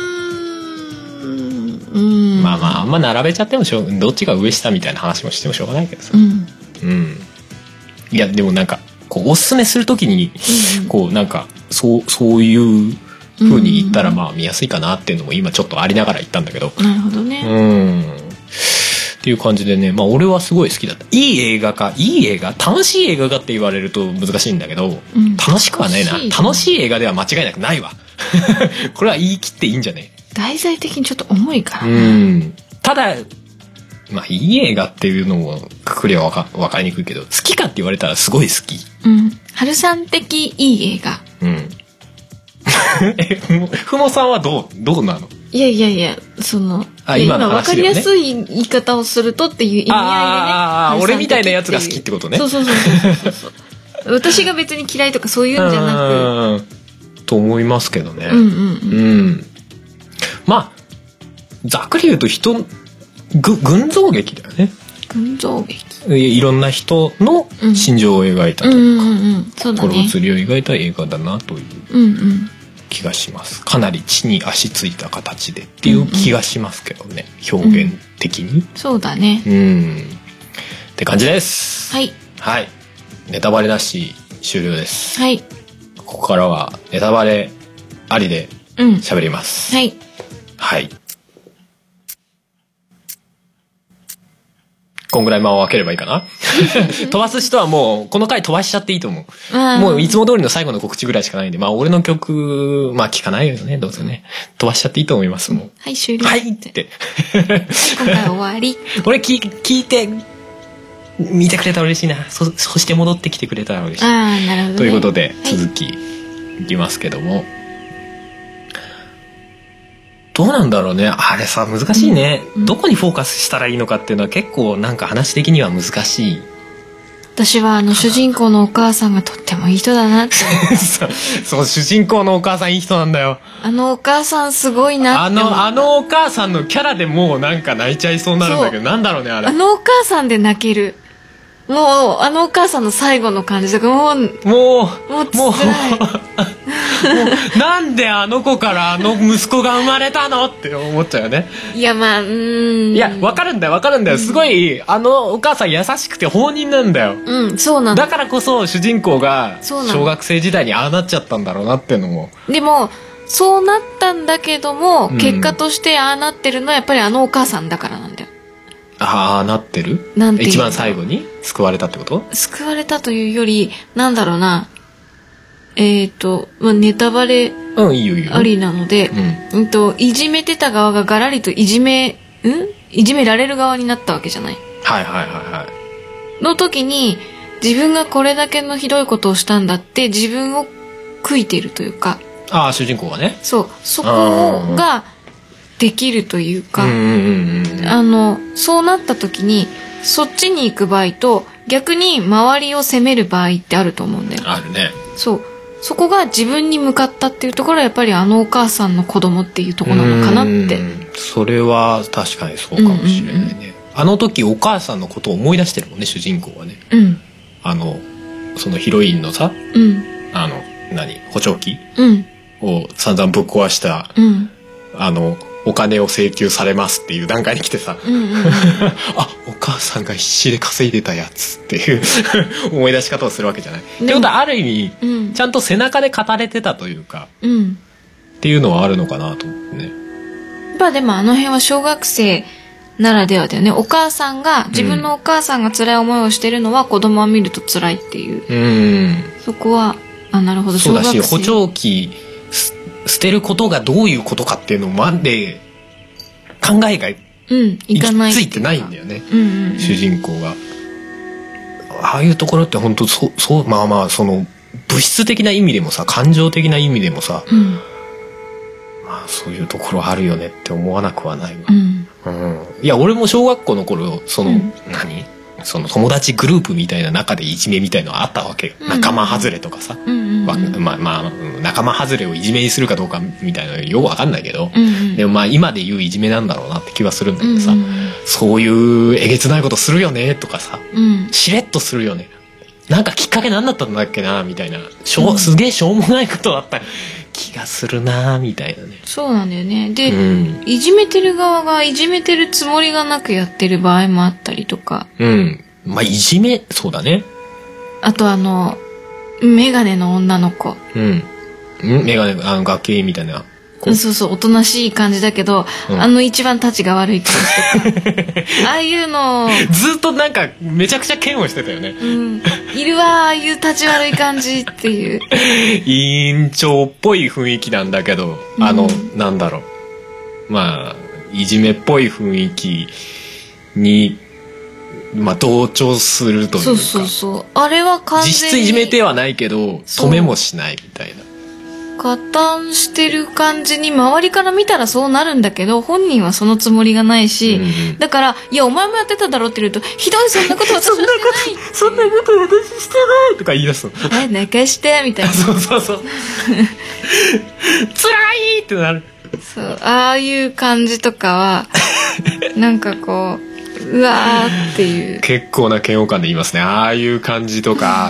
[SPEAKER 1] ーんまあまああんま並べちゃってもしょう、どっちが上下みたいな話もしてもしょうがないけどさ、うんうん、いやでもなんかこうおすすめするときに、うん、こうなんかそうそういう風に言ったらまあ見やすいかなっていうのも今ちょっとありながら言ったんだけど、
[SPEAKER 2] なるほどね。
[SPEAKER 1] うんっていう感じでね、まあ俺はすごい好きだった。いい映画かいい映画楽しい映画かって言われると難しいんだけど、うん、楽しくはないな。楽しい、楽しい映画では間違いなくないわこれは言い切っていいんじゃね。
[SPEAKER 2] 題材的にちょっと重いからな。
[SPEAKER 1] うんただまあいい映画っていうのもくくりは分か、分かりにくいけど、好きかって言われたらすごい好き。
[SPEAKER 2] うん春さん的いい映画。うん
[SPEAKER 1] えふもさんはどうどうなの？
[SPEAKER 2] いやいやいやその
[SPEAKER 1] あ今の話だよね、
[SPEAKER 2] 分かりやすい言い方をするとっていう意味合いでね。
[SPEAKER 1] ああ俺みたいなやつが好きってことね。
[SPEAKER 2] そうそうそうそうそう私が別に嫌いとかそういうんじゃな
[SPEAKER 1] くと思いますけどね。うんうんうん、うん、まあざっくり言うと人ぐ群像劇だよね。
[SPEAKER 2] 群像劇
[SPEAKER 1] いろんな人の心情を描いたというか、うんうんうんうん、そうだね、心移りを描いた映画だなという気がします、うんうん、かなり地に足ついた形でっていう気がしますけどね、うんうん、表現的に、うん、
[SPEAKER 2] そうだね、
[SPEAKER 1] うん、って感じです。
[SPEAKER 2] はい、
[SPEAKER 1] はい、ネタバレなし終了です。
[SPEAKER 2] はい、
[SPEAKER 1] ここからはネタバレありで喋ります、
[SPEAKER 2] うん、はい
[SPEAKER 1] はいこんぐらい間を空ければいいかな飛ばす人はもうこの回飛ばしちゃっていいと思う。もういつも通りの最後の告知ぐらいしかないんで、まあ俺の曲まあ聞かないよねどうせね、飛ばしちゃっていいと思います。もう
[SPEAKER 2] はい終了
[SPEAKER 1] はいって
[SPEAKER 2] 今回終わり
[SPEAKER 1] 俺聞聞いて見てくれたら嬉しいな。 そ, そして戻ってきてくれたら嬉しい。
[SPEAKER 2] あーなるほど、ね、
[SPEAKER 1] ということで続きいきますけども、はい、どうなんだろうねあれさ難しいね、うん、どこにフォーカスしたらいいのかっていうのは結構なんか話的には難しい。
[SPEAKER 2] 私はあの主人公のお母さんがとってもいい人だなって
[SPEAKER 1] そう、そう主人公のお母さんいい人なんだよ。
[SPEAKER 2] あのお母さんすごいなって思った。
[SPEAKER 1] あの、あのお母さんのキャラでもうなんか泣いちゃいそうになるんだけど、なんだろうねあれ。
[SPEAKER 2] あのお母さんで泣ける。もうあのお母さんの最後の感じとかもうもう
[SPEAKER 1] もう
[SPEAKER 2] もう辛い
[SPEAKER 1] うなんであの子からあの息子が生まれたのって思っちゃうよね。
[SPEAKER 2] いやまあうーん
[SPEAKER 1] いや分かるんだよ分かるんだよ、すごいあのお母さん優しくて放任なんだよ。
[SPEAKER 2] うんそうなんだ。
[SPEAKER 1] だからこそ主人公が小学生時代にああなっちゃったんだろうなっていうのも。
[SPEAKER 2] でもそうなったんだけども、
[SPEAKER 1] うん
[SPEAKER 2] 結果としてああなってるのはやっぱりあのお母さんだからなんだよ。
[SPEAKER 1] ああなってる
[SPEAKER 2] なんていうの
[SPEAKER 1] 一番最後に救われたってこと？
[SPEAKER 2] 救われたというよりなんだろうな、えっ、ー、と、まあ、ネタバレ
[SPEAKER 1] うんいいよいいよ
[SPEAKER 2] ありなので、うん、うんといじめてた側がガラリといじめんいじめられる側になったわけじゃない。
[SPEAKER 1] はいはいはいはい
[SPEAKER 2] の時に自分がこれだけのひどいことをしたんだって自分を悔いているというか、
[SPEAKER 1] ああ主人公がね、
[SPEAKER 2] そうそこができるというか、
[SPEAKER 1] うんうんうん、
[SPEAKER 2] あのそうなった時にそっちに行く場合と逆に周りを責める場合ってあると思うんだよ。
[SPEAKER 1] あるね。
[SPEAKER 2] そうそこが自分に向かったっていうところはやっぱりあのお母さんの子供っていうところなのかなって。
[SPEAKER 1] それは確かにそうかもしれないね、うんうんうん、あの時お母さんのことを思い出してるもんね主人公はね、
[SPEAKER 2] うん、
[SPEAKER 1] あのそのヒロインのさ、
[SPEAKER 2] うん、あ
[SPEAKER 1] の何補聴器、
[SPEAKER 2] うん、
[SPEAKER 1] を散々ぶっ壊した、
[SPEAKER 2] うん、
[SPEAKER 1] あのお金を請求されますっていう段階に来てさ、
[SPEAKER 2] うんうんうん、
[SPEAKER 1] あお母さんが必死で稼いでたやつっていう思い出し方をするわけじゃない。ってことはある意味、うん、ちゃんと背中で語れてたというか、
[SPEAKER 2] うん、
[SPEAKER 1] っていうのはあるのかなと思ってね。
[SPEAKER 2] まあでもあの辺は小学生ならではだよね。お母さんが自分のお母さんが辛い思いをしてるのは子供は見ると辛いっていう、
[SPEAKER 1] うん、
[SPEAKER 2] そこはあなるほど。
[SPEAKER 1] そうだし補聴器捨てることがどういうことかっていうのまで考えがいかない、ついてないんだよね、
[SPEAKER 2] うんうんうん、主
[SPEAKER 1] 人公が。ああいうところって本当そうそうまあまあその物質的な意味でもさ感情的な意味でもさ、
[SPEAKER 2] うん、
[SPEAKER 1] まあそういうところあるよねって思わなくはないわ、
[SPEAKER 2] うん
[SPEAKER 1] うん、いや俺も小学校の頃その、うん、何その友達グループみたいな中でいじめみたいのはあったわけよ、うん、仲間外れとかさ、
[SPEAKER 2] うんうんうん、
[SPEAKER 1] まあまあ仲間外れをいじめにするかどうかみたいなのよくわかんないけど、
[SPEAKER 2] うんうん、
[SPEAKER 1] でもまあ今で言ういじめなんだろうなって気はするんだけどさ、
[SPEAKER 2] うんうん、
[SPEAKER 1] そういうえげつないことするよねとかさ、
[SPEAKER 2] うん、
[SPEAKER 1] しれっとするよね、なんかきっかけ何だったんだっけなみたいな、しょ、うん、すげえしょうもないことだった気がするなみたいなね。
[SPEAKER 2] そうなんだよね。で、
[SPEAKER 1] うん、
[SPEAKER 2] いじめてる側がいじめてるつもりがなくやってる場合もあったりとか、
[SPEAKER 1] うんまあいじめそうだね。
[SPEAKER 2] あとあのメガネの女の子、
[SPEAKER 1] うんメガネあの学級委員みたいな、
[SPEAKER 2] そうそうおとなしい感じだけど、うん、あの一番たちが悪い感じとかああいうの
[SPEAKER 1] ずっとなんかめちゃくちゃ嫌悪してたよね、
[SPEAKER 2] うん、いるわああいうたち悪い感じっていう
[SPEAKER 1] 委員長っぽい雰囲気なんだけど、あの、うん、なんだろうまあいじめっぽい雰囲気にまあ同調するというか、
[SPEAKER 2] そうそうそうあれは完全に
[SPEAKER 1] 実質いじめてはないけど止めもしないみたいな、
[SPEAKER 2] 加担してる感じに周りから見たらそうなるんだけど本人はそのつもりがないし、うん、だからいやお前もやってただろって言うとひどいそんなこと私はしてない
[SPEAKER 1] そんなこと私してないとか言い出すの
[SPEAKER 2] え泣かしてみたいな
[SPEAKER 1] そうそうそう辛いってなる。
[SPEAKER 2] そうああいう感じとかはなんかこううわーっていう
[SPEAKER 1] 結構な嫌悪感で言いますねああいう感じとか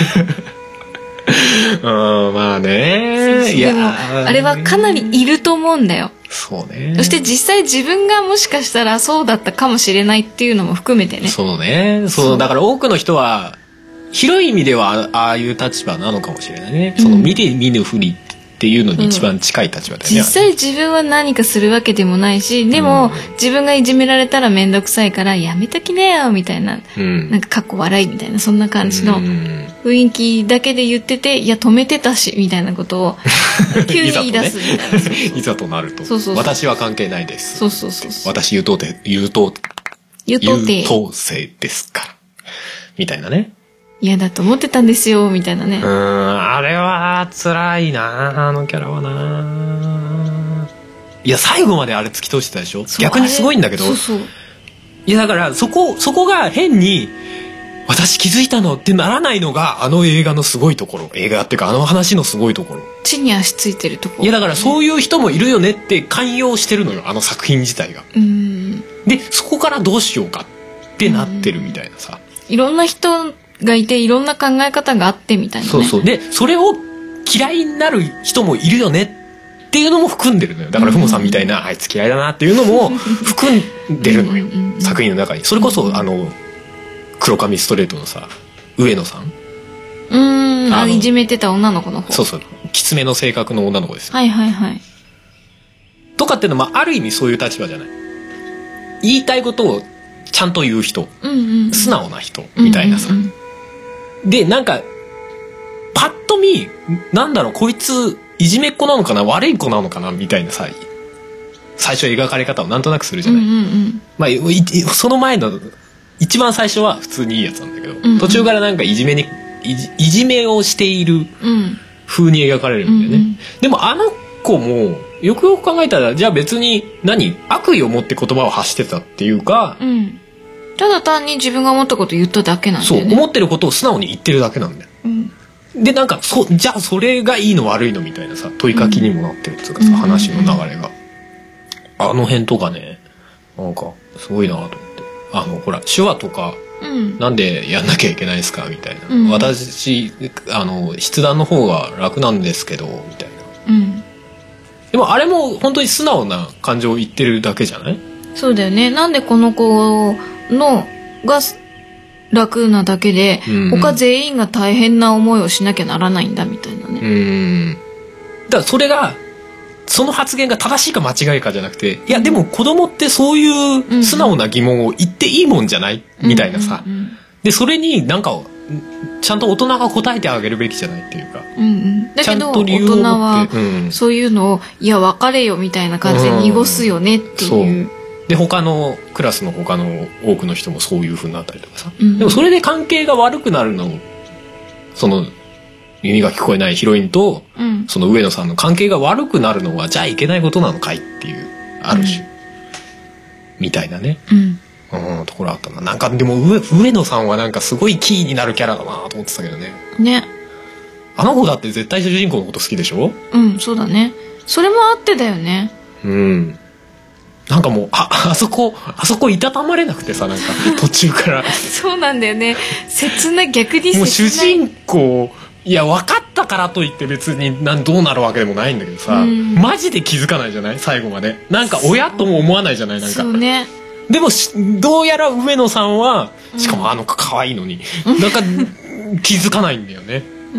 [SPEAKER 1] うんまあねいや
[SPEAKER 2] でもあれはかなりいると思うんだよ。
[SPEAKER 1] そうね。
[SPEAKER 2] そして実際自分がもしかしたらそうだったかもしれないっていうのも含めてね。
[SPEAKER 1] そうねそうだから多くの人は広い意味ではああいう立場なのかもしれないね、うん、その見て見ぬふりっていうのに一番近い立場だよね、
[SPEAKER 2] うん、実際自分は何かするわけでもないしでも、うん、自分がいじめられたら面倒くさいからやめときなよみたいな、うん、なんかかっこ笑いみたいなそんな感じの雰囲気だけで言ってていや止めてたしみたいなことを急に言い出すみたいな、ね、
[SPEAKER 1] いざとなると
[SPEAKER 2] そうそうそう
[SPEAKER 1] 私は関係ないです
[SPEAKER 2] そうそうそうそう
[SPEAKER 1] 私優等生優等
[SPEAKER 2] 優等生
[SPEAKER 1] 優等生ですからみたいなね
[SPEAKER 2] 嫌だと思ってたんですよみたいなね。
[SPEAKER 1] うんあれは辛いなあのキャラはないや最後まであれ突き通してたでしょ。逆にすごいんだけど
[SPEAKER 2] そうそう
[SPEAKER 1] いやだからそこそこが変に私気づいたのってならないのがあの映画のすごいところ映画っていうかあの話のすごいところ
[SPEAKER 2] 地に足ついてるところ
[SPEAKER 1] いやだからそういう人もいるよねって寛容してるのよあの作品自体が。
[SPEAKER 2] うん
[SPEAKER 1] でそこからどうしようかってなってるみたいなさ
[SPEAKER 2] いろんな人がいていろんな考え方があってみたいな、ね、
[SPEAKER 1] そうそうでそれを嫌いになる人もいるよねっていうのも含んでるのよ。だからふもさんみたいな、うん、あいつ嫌いだなっていうのも含んでるのよ作品の中に。それこそあの黒髪ストレートのさ上野さん、
[SPEAKER 2] うーん、あのいじめてた女の子の方。
[SPEAKER 1] そうそう、きつめの性格の女の子ですよ。
[SPEAKER 2] はいはいはい。
[SPEAKER 1] とかっていうのは、まあ、ある意味そういう立場じゃない。言いたいことをちゃんと言う人、うんうんうん、素直な人みたいなさ、うんうんうん、でなんかパッと見なんだろうこいついじめっ子なのかな悪い子なのかなみたいなさ最初描かれ方をなんとなくするじゃない、うんうんうん、まあ、その前の一番最初は普通にいいやつなんだけど、うんうん、途中からなんかいじめにい じ, いじめをしている風に描かれるんだよね、うんうん、でもあの子もよくよく考えたらじゃあ別に何悪意を持って言葉を発してたっていうか、うん、
[SPEAKER 2] ただ単に自分が思ったことを言っただけなんだよね。
[SPEAKER 1] そう思ってることを素直に言ってるだけなんだよ、うん、でなんかそじゃあそれがいいの悪いのみたいなさ問いかけにもなってるっていうかさ、うん、話の流れが、あの辺とかねなんかすごいなと思って、あのほら手話とか、うん、なんでやんなきゃいけないですかみたいな、うん、私あの筆談の方が楽なんですけどみたいな、うん、でもあれも本当に素直な感情を言ってるだけじゃない？
[SPEAKER 2] そうだよね。なんでこの子のが楽なだけで、うん、他全員が大変な思いをしなきゃならないんだみたいなね。うん。
[SPEAKER 1] だからそれがその発言が正しいか間違いかじゃなくて、いやでも子供ってそういう素直な疑問を言っていいもんじゃない、うん、みたいなさ、うんうんうん、でそれになんかちゃんと大人が答えてあげるべきじゃないっていうか、うんうん、
[SPEAKER 2] だけど大人はそういうのを、いや別れよみたいな感じで濁すよねっていう、うん、そう
[SPEAKER 1] で他のクラスの他の多くの人もそういう風になったりとかさ、うん、でもそれで関係が悪くなるのその耳が聞こえないヒロインと、うん、その上野さんの関係が悪くなるのはじゃあいけないことなのかいっていうある種、うん、みたいなね、うんうん、ところあったな。なんかでも 上, 上野さんはなんかすごいキーになるキャラだなと思ってたけどね。
[SPEAKER 2] ね。
[SPEAKER 1] あの子だって絶対主人公のこと好きでしょ？
[SPEAKER 2] うん、そうだね。それもあってだよね。
[SPEAKER 1] うん。なんかもう あ, あそこあそこいたたまれなくてさ、なんか途中から
[SPEAKER 2] そうなんだよね。切ない、逆に切ない。
[SPEAKER 1] もう主人公いや分かったからといって別になんどうなるわけでもないんだけどさ、うん、マジで気づかないじゃない最後まで。なんか親とも思わないじゃないなんか。
[SPEAKER 2] そうね。
[SPEAKER 1] でもどうやら上野さんはしかもあの子可愛いのに、うん、なんか気づかないんだよね。うん。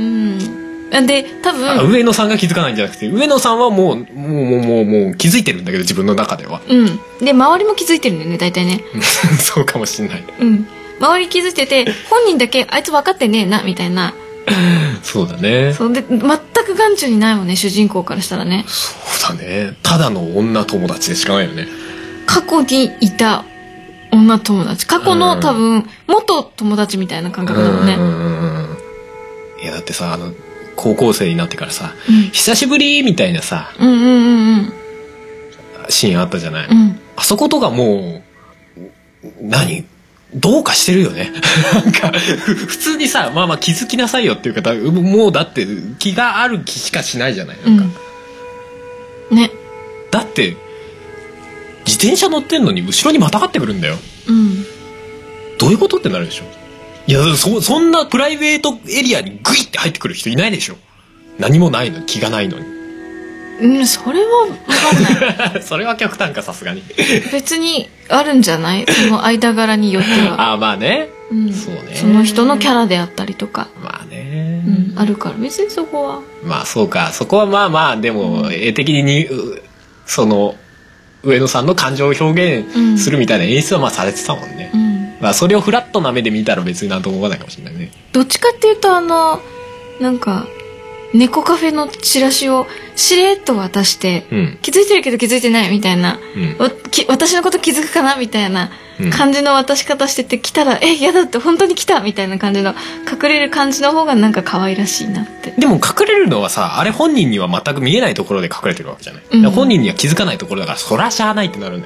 [SPEAKER 2] で多分
[SPEAKER 1] 上野さんが気づかないんじゃなくて上野さんはもうもうもうもうもう気づいてるんだけど自分の中では。
[SPEAKER 2] うん。で周りも気づいてるんだよね大体ね。
[SPEAKER 1] そうかもしんない。
[SPEAKER 2] うん。周り気づいてて本人だけあいつ分かってねえなみたいな。
[SPEAKER 1] そうだね。
[SPEAKER 2] そうで全く眼中にないもんね主人公からしたらね。
[SPEAKER 1] そうだね。ただの女友達でしかないよね。
[SPEAKER 2] 過去にいた女友達、過去の多分元友達みたいな感覚だもんね。うん
[SPEAKER 1] いやだってさあの高校生になってからさ、うん、久しぶりみたいなさ、うんうんうんうん、シーンあったじゃない、うん、あそことかもう何どうかしてるよね。なんか普通にさまあまあ気づきなさいよっていう方もうだって気がある気しかしないじゃないなんか、うん、ねだって自転車乗ってんのに後ろにまたがってくるんだよ、うん、どういうことってなるでしょ。いや そ, そんなプライベートエリアにグイって入ってくる人いないでしょ。何もないの気がないのに。
[SPEAKER 2] うん、それは分かんない。
[SPEAKER 1] それは極端かさすがに。
[SPEAKER 2] 別にあるんじゃないその間柄によっては。
[SPEAKER 1] あまあね、
[SPEAKER 2] うん、そうね。その人のキャラであったりとか
[SPEAKER 1] まあね、
[SPEAKER 2] うん、あるから別にそこは
[SPEAKER 1] まあそうかそこはまあまあでも、うん、絵的にその上野さんの感情を表現するみたいな演出はまあされてたもんね、うんまあ、それをフラットな目で見たら別になんとも思わないかもしれないね。
[SPEAKER 2] どっちかっていうとあのなんか猫カフェのチラシをしれっと渡して、うん、気づいてるけど気づいてないみたいな、うん、私のこと気づくかなみたいな感じの渡し方してて、来たらえやだって本当に来たみたいな感じの隠れる感じの方がなんか可愛らしいなって。
[SPEAKER 1] でも隠れるのはさあれ本人には全く見えないところで隠れてるわけじゃない、うん、本人には気づかないところだからそらしゃあないってなるんだけどさ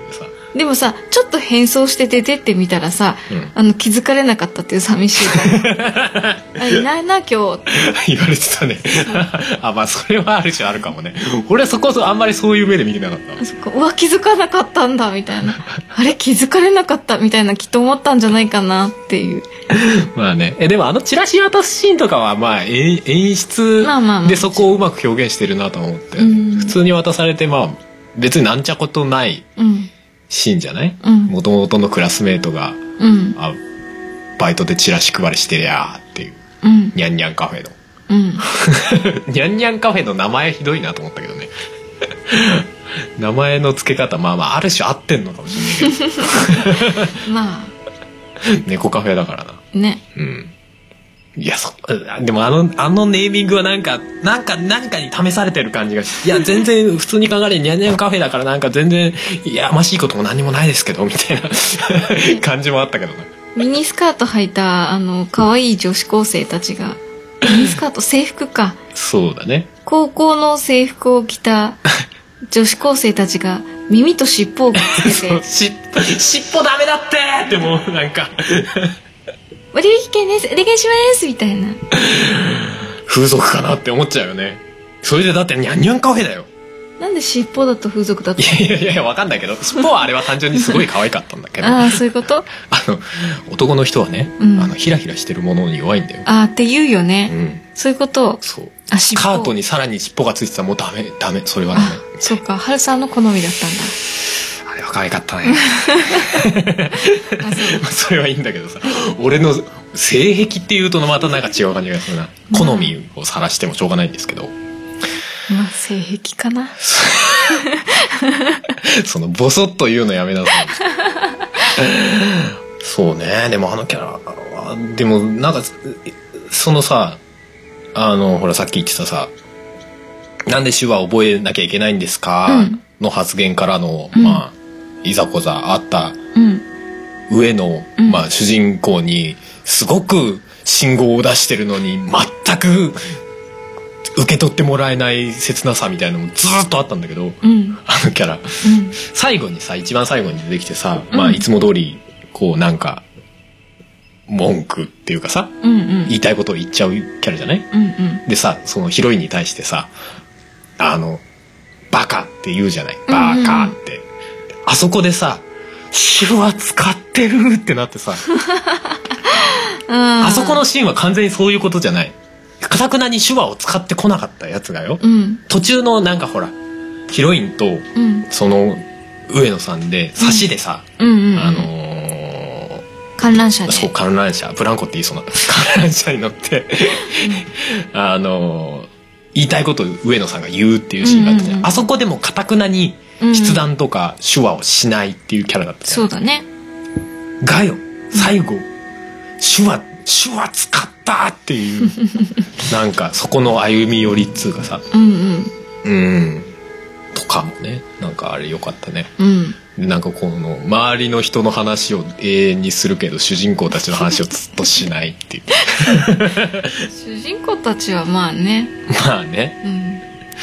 [SPEAKER 2] でもさちょっと変装して出てってみたらさ、うん、あの気づかれなかったっていう寂しいあいないな今日
[SPEAKER 1] 言われてたねあまあそれはある種あるかもね。俺はそこそあんまりそういう目で見てなかった。
[SPEAKER 2] そっか、うわ気づかなかったんだみたいなあれ気づかれなかったみたいなきっと思ったんじゃないかなっていう
[SPEAKER 1] まあね。えでもあのチラシ渡すシーンとかはまあ演出でそこをうまく表現してるなと思って、まあまあまあ、普通に渡されてまあ別になんちゃことないシーンじゃない？もともとのクラスメートが、うん、あバイトでチラシ配りしてりゃーっていう、うん、ニャンニャンカフェの、うん、ニャンニャンカフェの名前ひどいなと思ったけどね名前の付け方まあまあある種合ってんのかもしれないけどまあ猫カフェだからな
[SPEAKER 2] ね。
[SPEAKER 1] うんいやそでもあのあのネーミングはなんかなんか何かに試されてる感じがしいや全然普通に考えてニャンニャンカフェだからなんか全然やましいことも何もないですけどみたいな感じもあったけどな。
[SPEAKER 2] ミニスカート履いたあの可愛い女子高生たちがミニスカート制服か
[SPEAKER 1] そうだね
[SPEAKER 2] 高校の制服を着た女子高生たちが耳と尻尾をつけて
[SPEAKER 1] し尻尾ダメだってってもうなんか
[SPEAKER 2] 割引券ですお願いしますみたいな
[SPEAKER 1] 風俗かなって思っちゃうよね。それでだってニャンニャンカフェだよ。
[SPEAKER 2] なんで尻尾だと風俗だと。
[SPEAKER 1] いやいやいやわかんないけど尻尾はあれは単純にすごい可愛かったんだけど
[SPEAKER 2] ああそういうことあ
[SPEAKER 1] の男の人はね、うん、あのヒラヒラしてるものに弱いんだよ。
[SPEAKER 2] ああって言うよね、うん、そういうこと。
[SPEAKER 1] そうあ尻尾カートにさらに尻尾がついてたらもうダメダメそれはダメ。
[SPEAKER 2] そうかハルさんの好みだったんだ。
[SPEAKER 1] あれは可愛かったねあそうそれはいいんだけどさ俺の性癖っていうとまたなんか違う感じがするな、うん、好みを晒してもしょうがないんですけど
[SPEAKER 2] まあ性癖かな
[SPEAKER 1] そのボソッと言うのやめなさいそうね。でもあのキャラはでもなんかそのさあのほらさっき言ってたさなんで手話覚えなきゃいけないんですか、うん、の発言からの、うん、まあいざこざあった上の、うん、まあ主人公にすごく信号を出してるのに全く受け取ってもらえない切なさみたいなのもずっとあったんだけど、うん、あのキャラ、うん、最後にさ一番最後に出てきてさ、うんまあ、いつも通りこうなんか文句っていうかさ、うんうん、言いたいことを言っちゃうキャラじゃない、うんうん、でさそのヒロインに対してさあのバカって言うじゃないバカって、うんうん、あそこでさ手話使ってるってなってさあそこのシーンは完全にそういうことじゃない。かたくなに手話を使ってこなかったやつがよ、うん、途中のなんかほらヒロインと、うん、その上野さんで差しでさ、うんうんうん、あのー、
[SPEAKER 2] 観覧車で
[SPEAKER 1] そう観覧車ブランコって言いそうな観覧車に乗ってあのー、言いたいことを上野さんが言うっていうシーンがあって、ねうんうんうん、あそこでもかたくなに筆談とか手話をしないっていうキャラだった、ね、
[SPEAKER 2] そうだね
[SPEAKER 1] がよ最後、うん、手話手話使ったっていうなんかそこの歩み寄りっつうかさうんうんうんとかもねなんかあれ良かったね、うん、でなんかこの周りの人の話を永遠にするけど主人公たちの話をずっとしないっていう
[SPEAKER 2] 主人公たちはまあね
[SPEAKER 1] まあね、うん、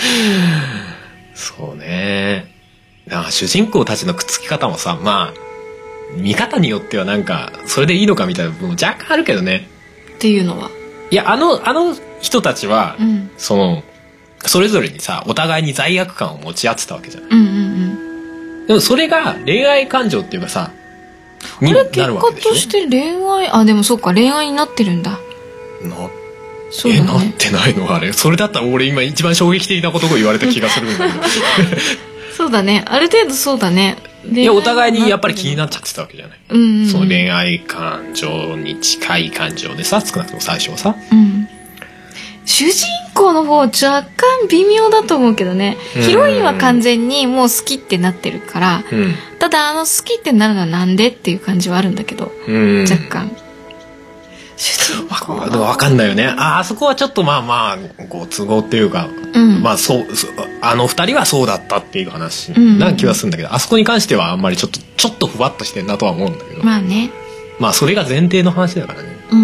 [SPEAKER 1] そうねだから主人公たちのくっつき方もさまあ見方によってはなんかそれでいいのかみたいな部分も若干あるけどね。
[SPEAKER 2] っていうのはい
[SPEAKER 1] やあのあの人たちは、うん、そのそれぞれにさお互いに罪悪感を持ち合ってたわけじゃん、うんうんうん、でもそれが恋愛感情っていうかさ
[SPEAKER 2] になるわけでしょ。結果として恋愛あでもそうか恋愛になってるんだな
[SPEAKER 1] そうだね、えなってないのあれそれだったら俺今一番衝撃的なことを言われた気がするんだけど
[SPEAKER 2] そうだねある程度そうだね
[SPEAKER 1] いやお互いにやっぱり気になっちゃってたわけじゃない、うんうんうん、その恋愛感情に近い感情でさ少なくとも最初はさ、うん、
[SPEAKER 2] 主人公の方若干微妙だと思うけどね、うん、ヒロインは完全にもう好きってなってるから、うん、ただあの好きってなるのはなんでっていう感じはあるんだけど、うん、若干主人公は
[SPEAKER 1] でも分かんないよね あ, あそこはちょっとまあまあご都合っていうか、うん、まあそうあの二人はそうだったっていう話な気はするんだけど、うんうん、あそこに関してはあんまりちょっとちょっとふわっとしてんなとは思うんだけど
[SPEAKER 2] まあね
[SPEAKER 1] まあそれが前提の話だからねうん、うん、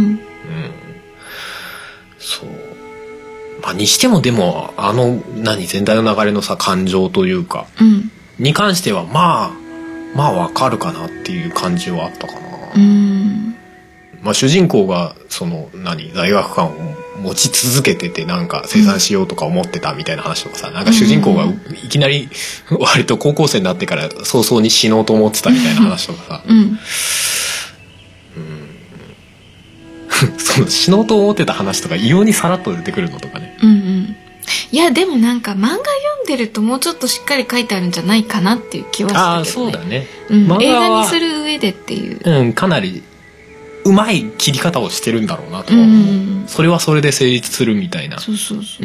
[SPEAKER 1] そうまあにしてもでもあの何全体の流れのさ感情というか、うん、に関してはまあまあわかるかなっていう感じはあったかな。
[SPEAKER 2] うん、
[SPEAKER 1] まあ、主人公がその何罪悪感を持ち続けててなんか生産しようとか思ってたみたいな話とかさ、なんか主人公がいきなり割と高校生になってから早々に死のうと思ってたみたいな話とかさ、うん、うんその死のうと思ってた話とか異様にさらっと出てくるのとかね、
[SPEAKER 2] うんうん、いやでもなんか漫画読んでるともうちょっとしっかり書いてあるんじゃないかなっていう気はするけどね。ああそうだね、うん、漫画は映画にする上でっていう、
[SPEAKER 1] うん、かなりうまい切り方をしてるんだろうなとは思う、うんうん、それはそれで成立するみたいな。
[SPEAKER 2] そうそうそう、
[SPEAKER 1] うん、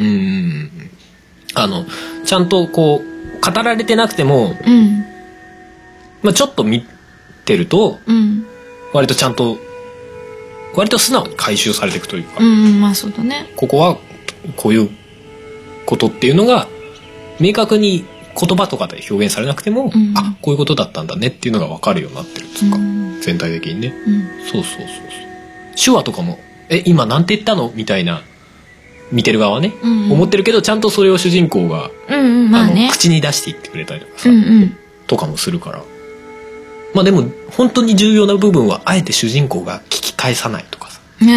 [SPEAKER 1] あのちゃんとこう語られてなくても、うんまあ、ちょっと見てると、うん、割とちゃんと割と素直に回収されていくというか、
[SPEAKER 2] うん、まあそうだね、
[SPEAKER 1] ここはこういうことっていうのが明確に言葉とかで表現されなくても、うん、あこういうことだったんだねっていうのが分かるようになってるっていうか、うん、全体的にね、うん、そうそうそうそう。手話とかもえ今なんて言ったのみたいな見てる側はね、うんうん、思ってるけどちゃんとそれを主人公が、うんうんまあね、あの口に出していってくれたりとかさ、うんうん、とかもするから、まあでも本当に重要な部分はあえて主人公が聞き返さないとかさ、うん、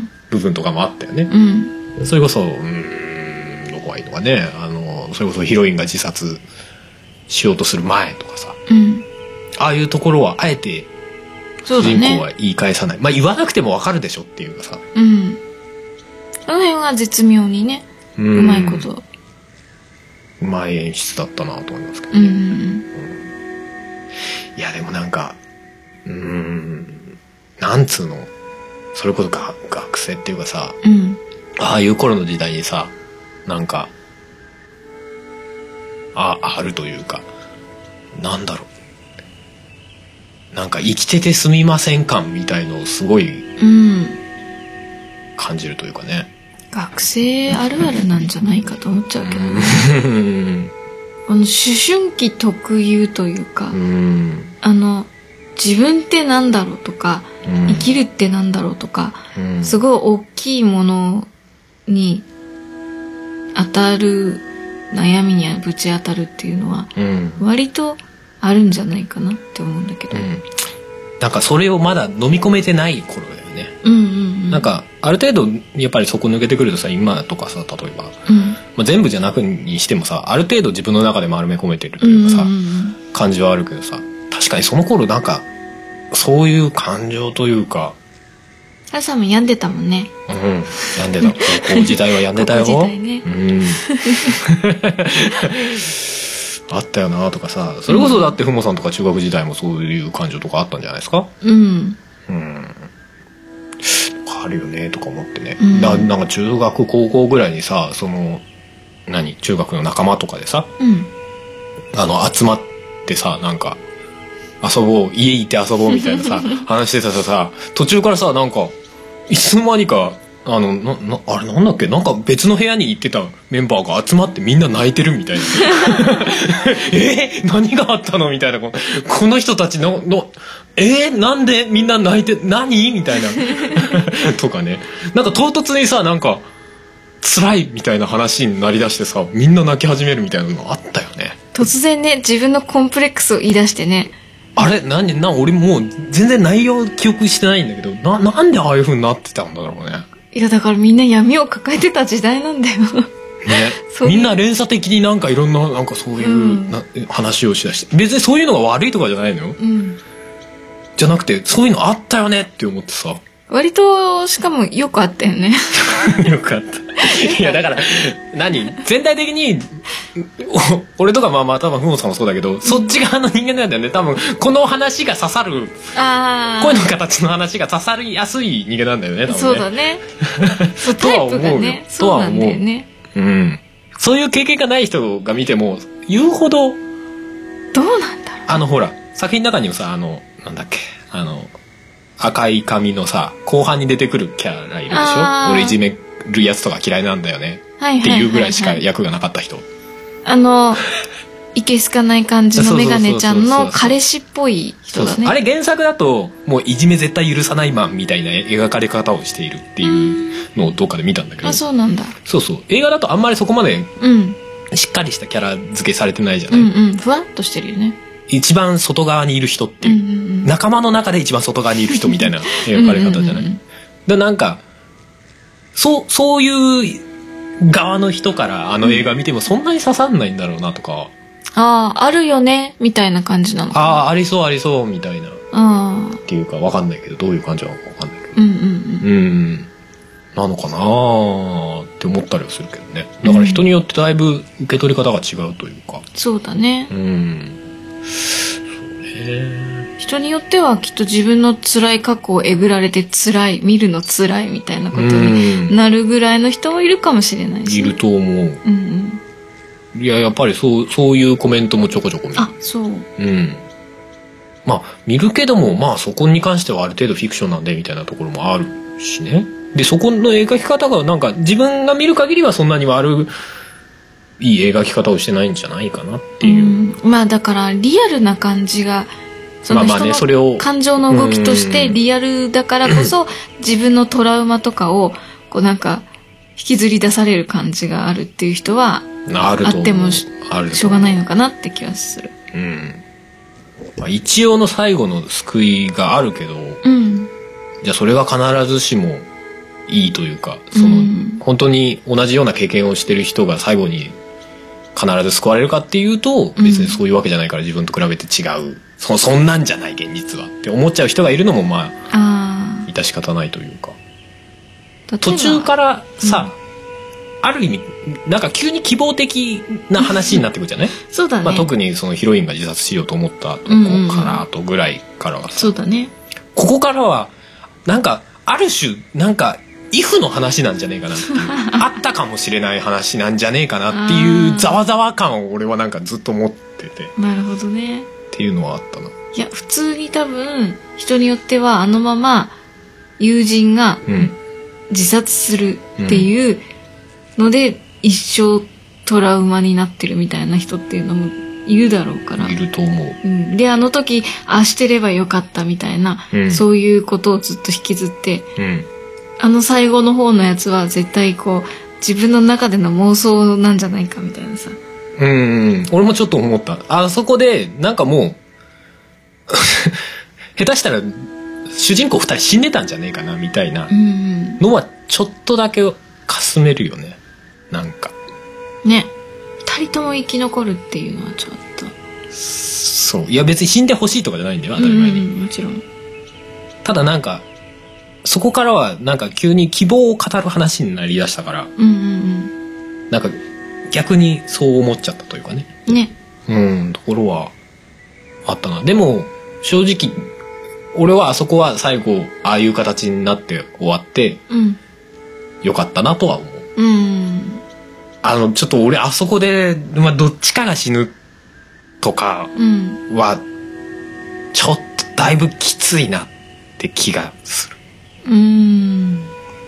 [SPEAKER 1] 部分とかもあったよね、うん、それこそうんどこがいいのかね、あのそれこそヒロインが自殺しようとする前とかさ、うん、ああいうところはあえて主人公は言い返さない、ね、まあ言わなくても分かるでしょっていうかさ、うん、
[SPEAKER 2] その辺は絶妙にね、うん、うまいこと
[SPEAKER 1] うまい演出だったなと思いますけどね、うんうん、いやでもなんかうーんなんつうのそれこそが学生っていうかさ、うん、ああいう頃の時代にさなんかああるというかなんだろうなんか生きててすみません感みたいのをすごい感じるというかね、
[SPEAKER 2] うん、学生あるあるなんじゃないかと思っちゃうけどねあの思春期特有というか、うん、あの自分ってなんだろうとか、うん、生きるってなんだろうとか、うん、すごい大きいものに当たる悩みにぶち当たるっていうのは、うん、割とあるんじゃないかなって思うんだけど、うん、
[SPEAKER 1] なんかそれをまだ飲み込めてない頃だよね、うんうんうん、なんかある程度やっぱりそこ抜けてくるとさ今とかさ例えば、うんまあ、全部じゃなくにしてもさある程度自分の中で丸め込めてるというかさ、うんうんうん、感じはあるけどさ確かにその頃なんかそういう感情というか
[SPEAKER 2] ハルさんも病んでたもんね。
[SPEAKER 1] うん、病んでた。高校時代は病んでたよ。高校時代ね。うん。あったよなとかさ、それこそだってふもさんとか中学時代もそういう感情とかあったんじゃないですか。うん。うん。あるよねとか思ってね。うん、な, なんか中学高校ぐらいにさ、その何中学の仲間とかでさ、うん、あの集まってさなんか。遊ぼう家行って遊ぼうみたいなさ話してたらさ途中からさなんかいつの間にかあのななあれなんだっけなんか別の部屋に行ってたメンバーが集まってみんな泣いてるみたいなえー、何があったのみたいなこの人たちののえー、なんでみんな泣いて何みたいなとかねなんか唐突にさなんか辛いみたいな話になりだしてさみんな泣き始めるみたいなのあったよね。
[SPEAKER 2] 突然ね自分のコンプレックスを言い出してね
[SPEAKER 1] あれ何な俺もう全然内容記憶してないんだけど な, なんでああいう風になってたんだろうね。
[SPEAKER 2] いやだからみんな闇を抱えてた時代なんだよね
[SPEAKER 1] みんな連鎖的になんかいろんななんかそういう、うん、な話をしだして別にそういうのが悪いとかじゃないのよ、うん、じゃなくてそういうのあったよねって思ってさ
[SPEAKER 2] 割としかもよくあったよね
[SPEAKER 1] よくあったいやだから何全体的に俺とかまあまあ多分ふもさんもそうだけど、うん、そっち側の人間なんだよね多分この話が刺さるあ声の形の話が刺さりやすい人間なんだよね多分ね
[SPEAKER 2] そうだねそうタイプがねそうなんだよね
[SPEAKER 1] うん、そういう経験がない人が見ても言うほどどう
[SPEAKER 2] なんだろう
[SPEAKER 1] あのほら作品の中にもさあのなんだっけあの赤い髪のさ後半に出てくるキャラいるでしょ俺いじめるやつとか嫌いなんだよね、はい、っていうぐらいしか役がなかった人
[SPEAKER 2] あのいけすかない感じのメガネちゃんの彼氏っぽい人だね。
[SPEAKER 1] そうそうあれ原作だともういじめ絶対許さないマンみたいな描かれ方をしているっていうのをどっかで見たんだけど、
[SPEAKER 2] あそうなんだ。
[SPEAKER 1] そうそう映画だとあんまりそこまでしっかりしたキャラ付けされてないじゃない、
[SPEAKER 2] うんうん、ふわっとしてるよね。
[SPEAKER 1] 一番外側にいる人っていう、うんうんうん、仲間の中で一番外側にいる人みたいな描かれ方じゃない。うんうんうん、でなんかそうそういう側の人からあの映画見てもそんなに刺さんないんだろうなとか、
[SPEAKER 2] うん、あああるよねみたいな感じなのかな。
[SPEAKER 1] ああありそうありそうみたいな、あっていうかわかんないけどどういう感じなのかわかんないけど、うんうんうん、うんなのかなーって思ったりはするけどね。だから人によってだいぶ受け取り方が違うというか、
[SPEAKER 2] うん、そうだね、うん、
[SPEAKER 1] そうね。
[SPEAKER 2] 人によってはきっと自分の辛い過去をえぐられて辛い見るの辛いみたいなことになるぐらいの人もいるかもしれないし、
[SPEAKER 1] ね、いると思う、うんうん、いややっぱりそうそういうコメントもちょこちょこ見る。
[SPEAKER 2] あそう、うん、
[SPEAKER 1] まあ見るけどもまあそこに関してはある程度フィクションなんでみたいなところもあるしね。でそこの描き方がなんか自分が見る限りはそんなに悪いい描き方をしてないんじゃないかなっていう、
[SPEAKER 2] うん、まあだからリアルな感じがその人の感情の動きとしてリアルだからこそ自分のトラウマとかをこうなんか引きずり出される感じがあるっていう人はあってもしょうがないのかなって気がする、うん
[SPEAKER 1] まあ、一応の最後の救いがあるけど、うん、じゃあそれが必ずしもいいというかその、うん、本当に同じような経験をしてる人が最後に必ず救われるかっていうと別にそういうわけじゃないから自分と比べて違う、うん、そ, そんなんじゃない現実はって思っちゃう人がいるのもまあ致し方ないというか、途中からさ、うん、ある意味なんか急に希望的な話になってくるじゃない
[SPEAKER 2] そうだね、
[SPEAKER 1] まあ、特にそのヒロインが自殺しようと思ったとこからとぐらいからはさ、
[SPEAKER 2] そうだね、
[SPEAKER 1] ここからはなんかある種なんかイフの話なんじゃねえかなっていうあったかもしれない話なんじゃねえかなっていうざわざわ感を俺はなんかずっと持ってて、
[SPEAKER 2] なるほどね
[SPEAKER 1] っていうのはあったな。
[SPEAKER 2] いや普通に多分人によってはあのまま友人が自殺するっていうので、うん、一生トラウマになってるみたいな人っていうのもいるだろうから、
[SPEAKER 1] いると思う、
[SPEAKER 2] うん、であの時ああしてればよかったみたいな、うん、そういうことをずっと引きずって、うん、あの最後の方のやつは絶対こう自分の中での妄想なんじゃないかみたいなさ、
[SPEAKER 1] うん、俺もちょっと思った。あそこでなんかもう下手したら主人公ふたり死んでたんじゃねえかなみたいなのはちょっとだけかすめるよね。なんか
[SPEAKER 2] ねふたりとも生き残るっていうのはちょっと
[SPEAKER 1] そういや別に死んでほしいとかじゃないんだよ当たり前に、
[SPEAKER 2] うん、もちろん。
[SPEAKER 1] ただなんかそこからはなんか急に希望を語る話になりだしたから、うんうんうん、なんか逆にそう思っちゃったというかね。
[SPEAKER 2] ね。
[SPEAKER 1] うんところはあったな。でも正直俺はあそこは最後ああいう形になって終わって、うん、よかったなとは思う。うん。あのちょっと俺あそこで、まあ、どっちかが死ぬとかはちょっとだいぶきついなって気がする。うーん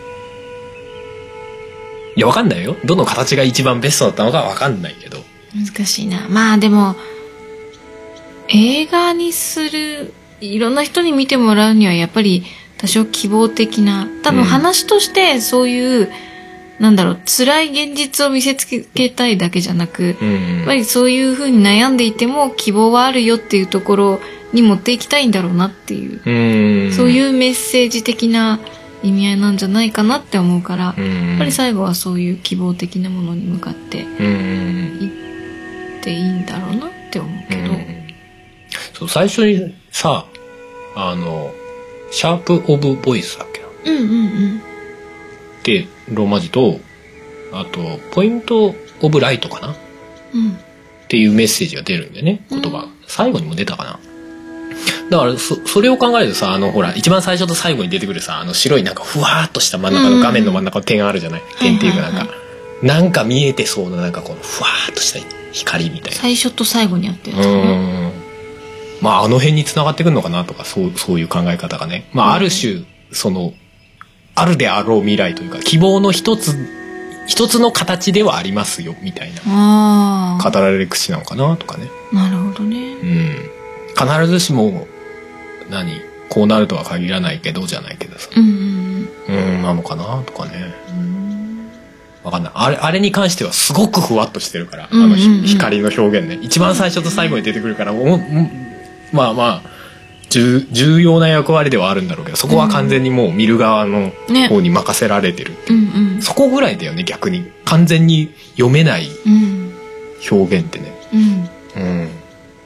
[SPEAKER 1] いやわかんないよ。どの形が一番ベストだったのかわかんないけど
[SPEAKER 2] 難しいな。まあでも映画にするいろんな人に見てもらうにはやっぱり多少希望的な多分話としてそういう、うん、なんだろう辛い現実を見せつけたいだけじゃなく、うんうん、やっぱりそういう風に悩んでいても希望はあるよっていうところに持っていきたいんだろうなっていう、うんそういうメッセージ的な意味合いなんじゃないかなって思うから、やっぱり最後はそういう希望的なものに向かっていっていいんだろうなって思うけど、
[SPEAKER 1] そう最初にさあのシャープオブボイスだっけな、うんうんうん、でローマ字とあとポイントオブライトかな、うん、っていうメッセージが出るんだよね言葉、うん、最後にも出たかな。だから そ, それを考えるとさあのほら一番最初と最後に出てくるさあの白いなんかふわーっとした真ん中の画面の真ん中の点あるじゃない、うん、点っていうかなんか、はいはいはい、なんか見えてそうななんかこのふわーっとした光みたいな
[SPEAKER 2] 最初と最後にあったやつかな。うん
[SPEAKER 1] まああの辺に繋がってくるのかなとかそうそういう考え方がねまあある種そのあるであろう未来というか希望の一つ一つの形ではありますよみたいな語られる口なのかなとかね。
[SPEAKER 2] なるほどね。
[SPEAKER 1] うん必ずしも何こうなるとは限らないけどじゃないけどさ、うん、うん、なのかなとかね。うんわかんない、あれあれに関してはすごくふわっとしてるから、
[SPEAKER 2] うんうんうん、
[SPEAKER 1] あの光の表現ね、一番最初と最後に出てくるから、もうまあまあ重, 重要な役割ではあるんだろうけど、そこは完全にもう見る側の方に任せられてるっていう、ね、うんうん、そこぐらいだよね。逆に完全に読めない表現ってね、うん、うん、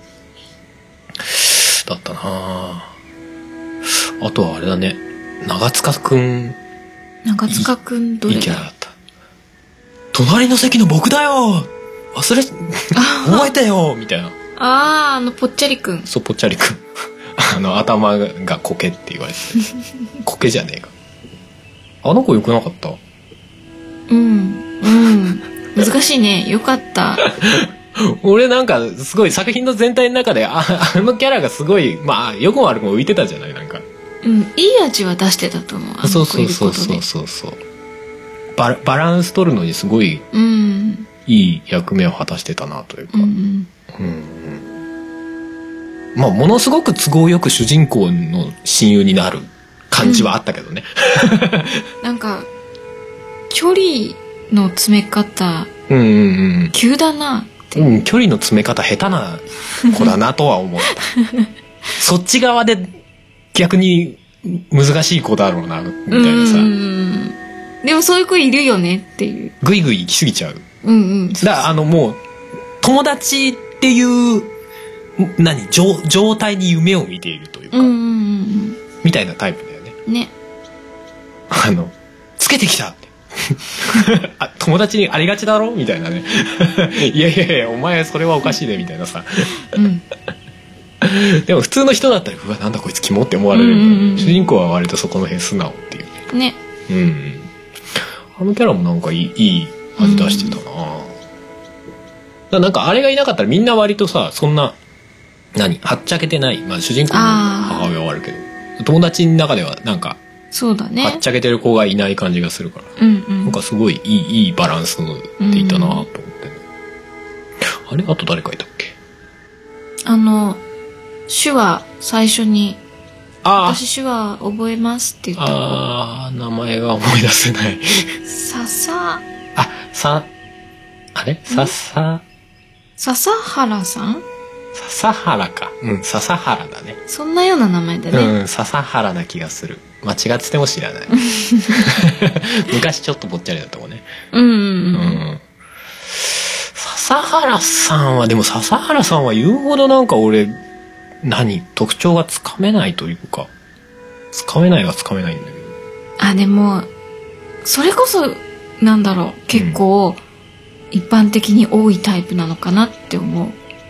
[SPEAKER 1] だったなあ。あとはあれだね、長塚くん、
[SPEAKER 2] 長塚くんどれだ、いいキャラだった。
[SPEAKER 1] 隣の席の僕だよ、忘れ覚えたよみたいな。
[SPEAKER 2] ああ、あのぽっちゃりくん。
[SPEAKER 1] そう、ぽっちゃりくんあの頭がコケって言われてコケじゃねえか。あの子よくなかった？
[SPEAKER 2] うんうん難しいね。よかった
[SPEAKER 1] 俺なんかすごい作品の全体の中で あ, あのキャラがすごい、まあよくも悪くも浮いてたじゃない、なんか、
[SPEAKER 2] うん、いい味は出してたと思う。あの子いることで。そうそうそうそうそう、バ, バランス取るのにすごい、うん、いい役目を果たしてたなというか、うんうん、まあものすごく都合よく主人公の親友になる感じはあったけどね、うん、なんか距離の詰め方、
[SPEAKER 1] うんうんうん、
[SPEAKER 2] 急だなって、
[SPEAKER 1] うん、距離の詰め方下手な子だなとは思ったそっち側で逆に難しい子だろうなみたいなさ、うん、
[SPEAKER 2] でもそういう子いるよねっていう、
[SPEAKER 1] グイグイ行き過ぎちゃう、
[SPEAKER 2] うんうん、
[SPEAKER 1] だからあのもう友達っていう何 状, 状態に夢を見ているというか、うんうんうん、みたいなタイプだよね。
[SPEAKER 2] ね。
[SPEAKER 1] あのつけてきたってあ、友達にありがちだろみたいなねいやいやいやお前それはおかしいねみたいなさ、うん、でも普通の人だったらうわなんだこいつキモって思われる、うんうんうん、主人公は割とそこの辺素直っていう
[SPEAKER 2] ね。
[SPEAKER 1] うん、あのキャラもなんかいい、いい味出してたな、うん、だからなんかあれがいなかったらみんな割とさそんな何はっちゃけてない、まあ、主人公の母親はあるけど友達の中ではなんか
[SPEAKER 2] そうだね、
[SPEAKER 1] はっちゃけてる子がいない感じがするから、うんうん、なんかすごいいい、いいバランスでいたなと思って、うんうん、あれあと誰かいたっけ。あ
[SPEAKER 2] の手話最初に私手話覚えますって言った子、
[SPEAKER 1] ああ名前が思い出せない
[SPEAKER 2] ささ
[SPEAKER 1] あさあれささ
[SPEAKER 2] 笹原さん、
[SPEAKER 1] 笹原か、うん笹原だね、
[SPEAKER 2] そんなような名前だね、
[SPEAKER 1] うん笹原な気がする、間違ってても知らない昔ちょっとぽっちゃりだったもんね、うんうんうん、うん、笹原さんはでも笹原さんは言うほどなんか俺何特徴がつかめないというか、つかめないはつかめないんだけど、
[SPEAKER 2] あでもそれこそなんだろう結構、うん一般的に多いタイプなのかなって思う。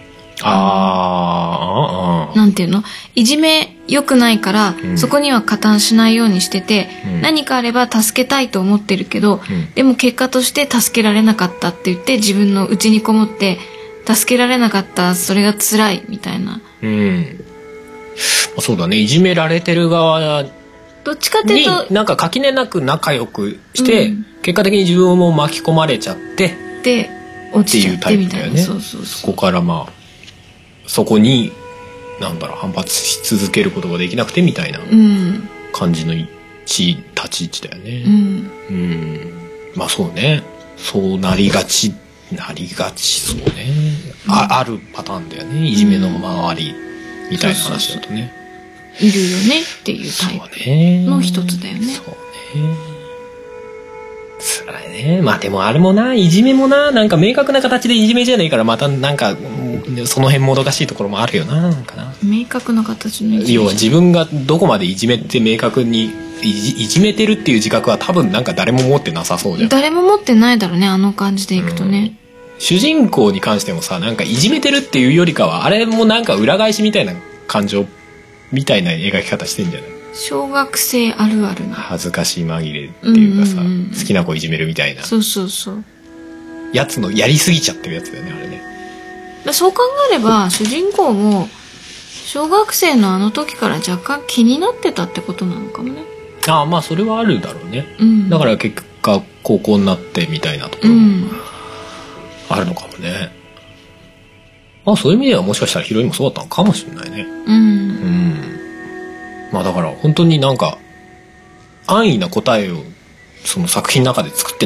[SPEAKER 1] ああ、
[SPEAKER 2] なんていうの、いじめ良くないから、うん、そこには加担しないようにしてて、うん、何かあれば助けたいと思ってるけど、うん、でも結果として助けられなかったって言って自分の内にこもって助けられなかった、それが辛いみたいな。
[SPEAKER 1] うん。そうだね、いじめられてる側
[SPEAKER 2] どっちかっていうと
[SPEAKER 1] なんか垣根なく仲良くして、うん、結果的に自分も巻き込まれちゃって。
[SPEAKER 2] で落ちちゃってみたいな、
[SPEAKER 1] ね、そうそうそう、そこからまあそこになんだろう反発し続けることができなくてみたいな感じの位置立ち位置だよね、うんうん、まあそうね、そうなりがちなりがちそうね、うん、あ, あるパターンだよね、いじめの周りみたいな話だとね、
[SPEAKER 2] うん、そうそうそういるよねっていうタイプの一つだよね。
[SPEAKER 1] そうね、辛いね。まあでもあれもないじめもな、なんか明確な形でいじめじゃねえからまたなんかその辺もどかしいところもあるよな、なんかな。
[SPEAKER 2] 明確な形のいじめ、
[SPEAKER 1] 要は自分がどこまでいじめって明確にい じ, いじめてるっていう自覚は多分なんか誰も持ってなさそうじゃん。
[SPEAKER 2] 誰も持ってないだろうね、あの感じでいくとね、
[SPEAKER 1] うん、主人公に関してもさ、なんかいじめてるっていうよりかはあれもなんか裏返しみたいな感情みたいな描き方してんじゃない。
[SPEAKER 2] 小学生あるあるな
[SPEAKER 1] 恥ずかしい紛れっていうかさ、うんうんうん、好きな子いじめるみたいな、
[SPEAKER 2] そうそうそう
[SPEAKER 1] やつのやりすぎちゃってるやつだよね、あれね。
[SPEAKER 2] だそう考えれば主人公も小学生のあの時から若干気になってたってことなのかもね。
[SPEAKER 1] ああまあそれはあるだろうね、うん、だから結果高校になってみたいなところもあるのかもね、うん、まあそういう意味ではもしかしたらヒロインもそうだったのかもしれないね。うん、うんまあだから本当になんか安易な答えをその作品の中で作ってない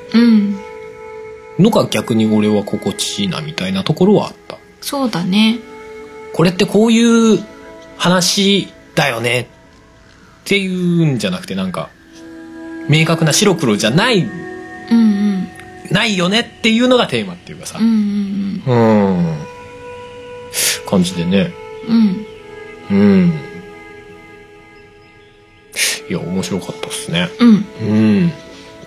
[SPEAKER 1] のが逆に俺は心地いいなみたいなところはあった。
[SPEAKER 2] そうだね。
[SPEAKER 1] これってこういう話だよねっていうんじゃなくて、なんか明確な白黒じゃない、うんうん、ないよねっていうのがテーマっていうかさ、うんうんうん、うん感じでね。うんうんいや面白かったっすね。うん、うん、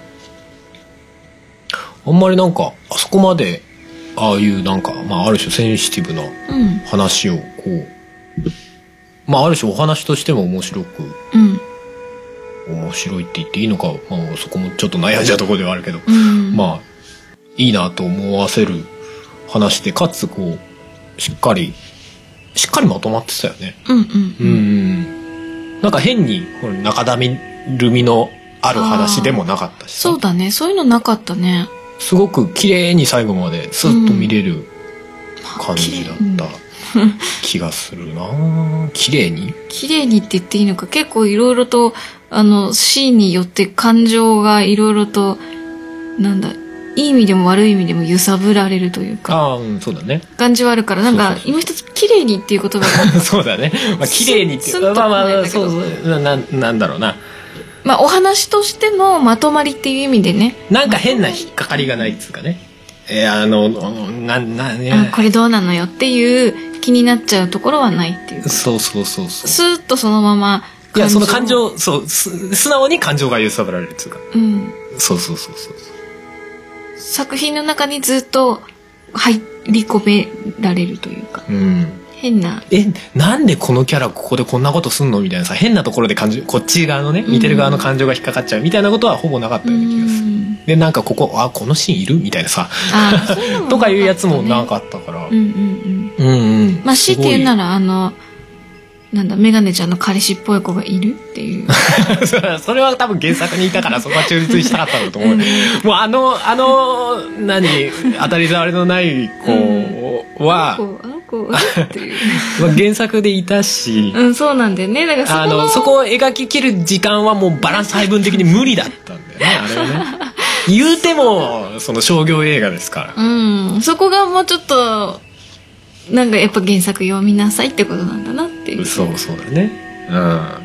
[SPEAKER 1] あんまりなんかあそこまでああいうなんか、まあ、ある種センシティブな話をこう、うん、まあある種お話としても面白く、うん、面白いって言っていいのか、まあ、そこもちょっと悩んじゃうところではあるけど、うん、まあいいなと思わせる話で、かつこうしっかりしっかりまとまってたよね。うんうんうん、うんなんか変に中だるみのある話でもなかったしさ。
[SPEAKER 2] そうだね、そういうのなかったね。
[SPEAKER 1] すごく綺麗に最後までスッと見れる感じだった気がするな、うん、綺麗に
[SPEAKER 2] 綺麗にって言っていいのか、結構いろいろとあのシーンによって感情がいろいろとなんだいい意味でも悪い意味でも揺さぶられるというか、
[SPEAKER 1] あ、うん、そうだね、
[SPEAKER 2] 感じはあるから、なんか今一つ綺麗にっていう言葉が
[SPEAKER 1] そうだね、まあ、綺麗にってまあまあそうそうな、なんだろうな、
[SPEAKER 2] まあお話としてのまとまりっていう意味でね、
[SPEAKER 1] なんか変な引っかかりがないっつうかね、えー、あのななね、
[SPEAKER 2] あこれどうなのよっていう気になっちゃうところはないっていう、
[SPEAKER 1] そうそうそうそう、
[SPEAKER 2] スーッとそのまま
[SPEAKER 1] いやその感情、そう素直に感情が揺さぶられるっつうか、うん、そうそうそうそう、
[SPEAKER 2] 作品の中にずっと入り込められるというか、うん、変な
[SPEAKER 1] えなんでこのキャラここでこんなことすんのみたいなさ、変なところで感情こっち側のね見てる側の感情が引っかかっちゃうみたいなことはほぼなかったような気がする、うん、でなんかここあこのシーンいるみたいなさあそういうのもなかったね、とかいうやつもなかったから、うんうんうんうんうん、
[SPEAKER 2] まあ強いて言うならあのなんだメガネちゃんの彼氏っぽい子がいるっていう
[SPEAKER 1] それは多分原作にいたからそこは忠実にしたかったんだと思う、うん、もうあのあの何当たり障りのない子は、うん、あの子っていう原作でいたし、
[SPEAKER 2] うん、そうなんだよね、だからそこの
[SPEAKER 1] あのそこを描ききる時間はもうバランス配分的に無理だったんだよねあれはね言うてもその商業映画ですから、
[SPEAKER 2] うん、そこがもうちょっとなんかやっぱ原作読みなさいってことなんだなっていう。
[SPEAKER 1] そうそうだね、うん、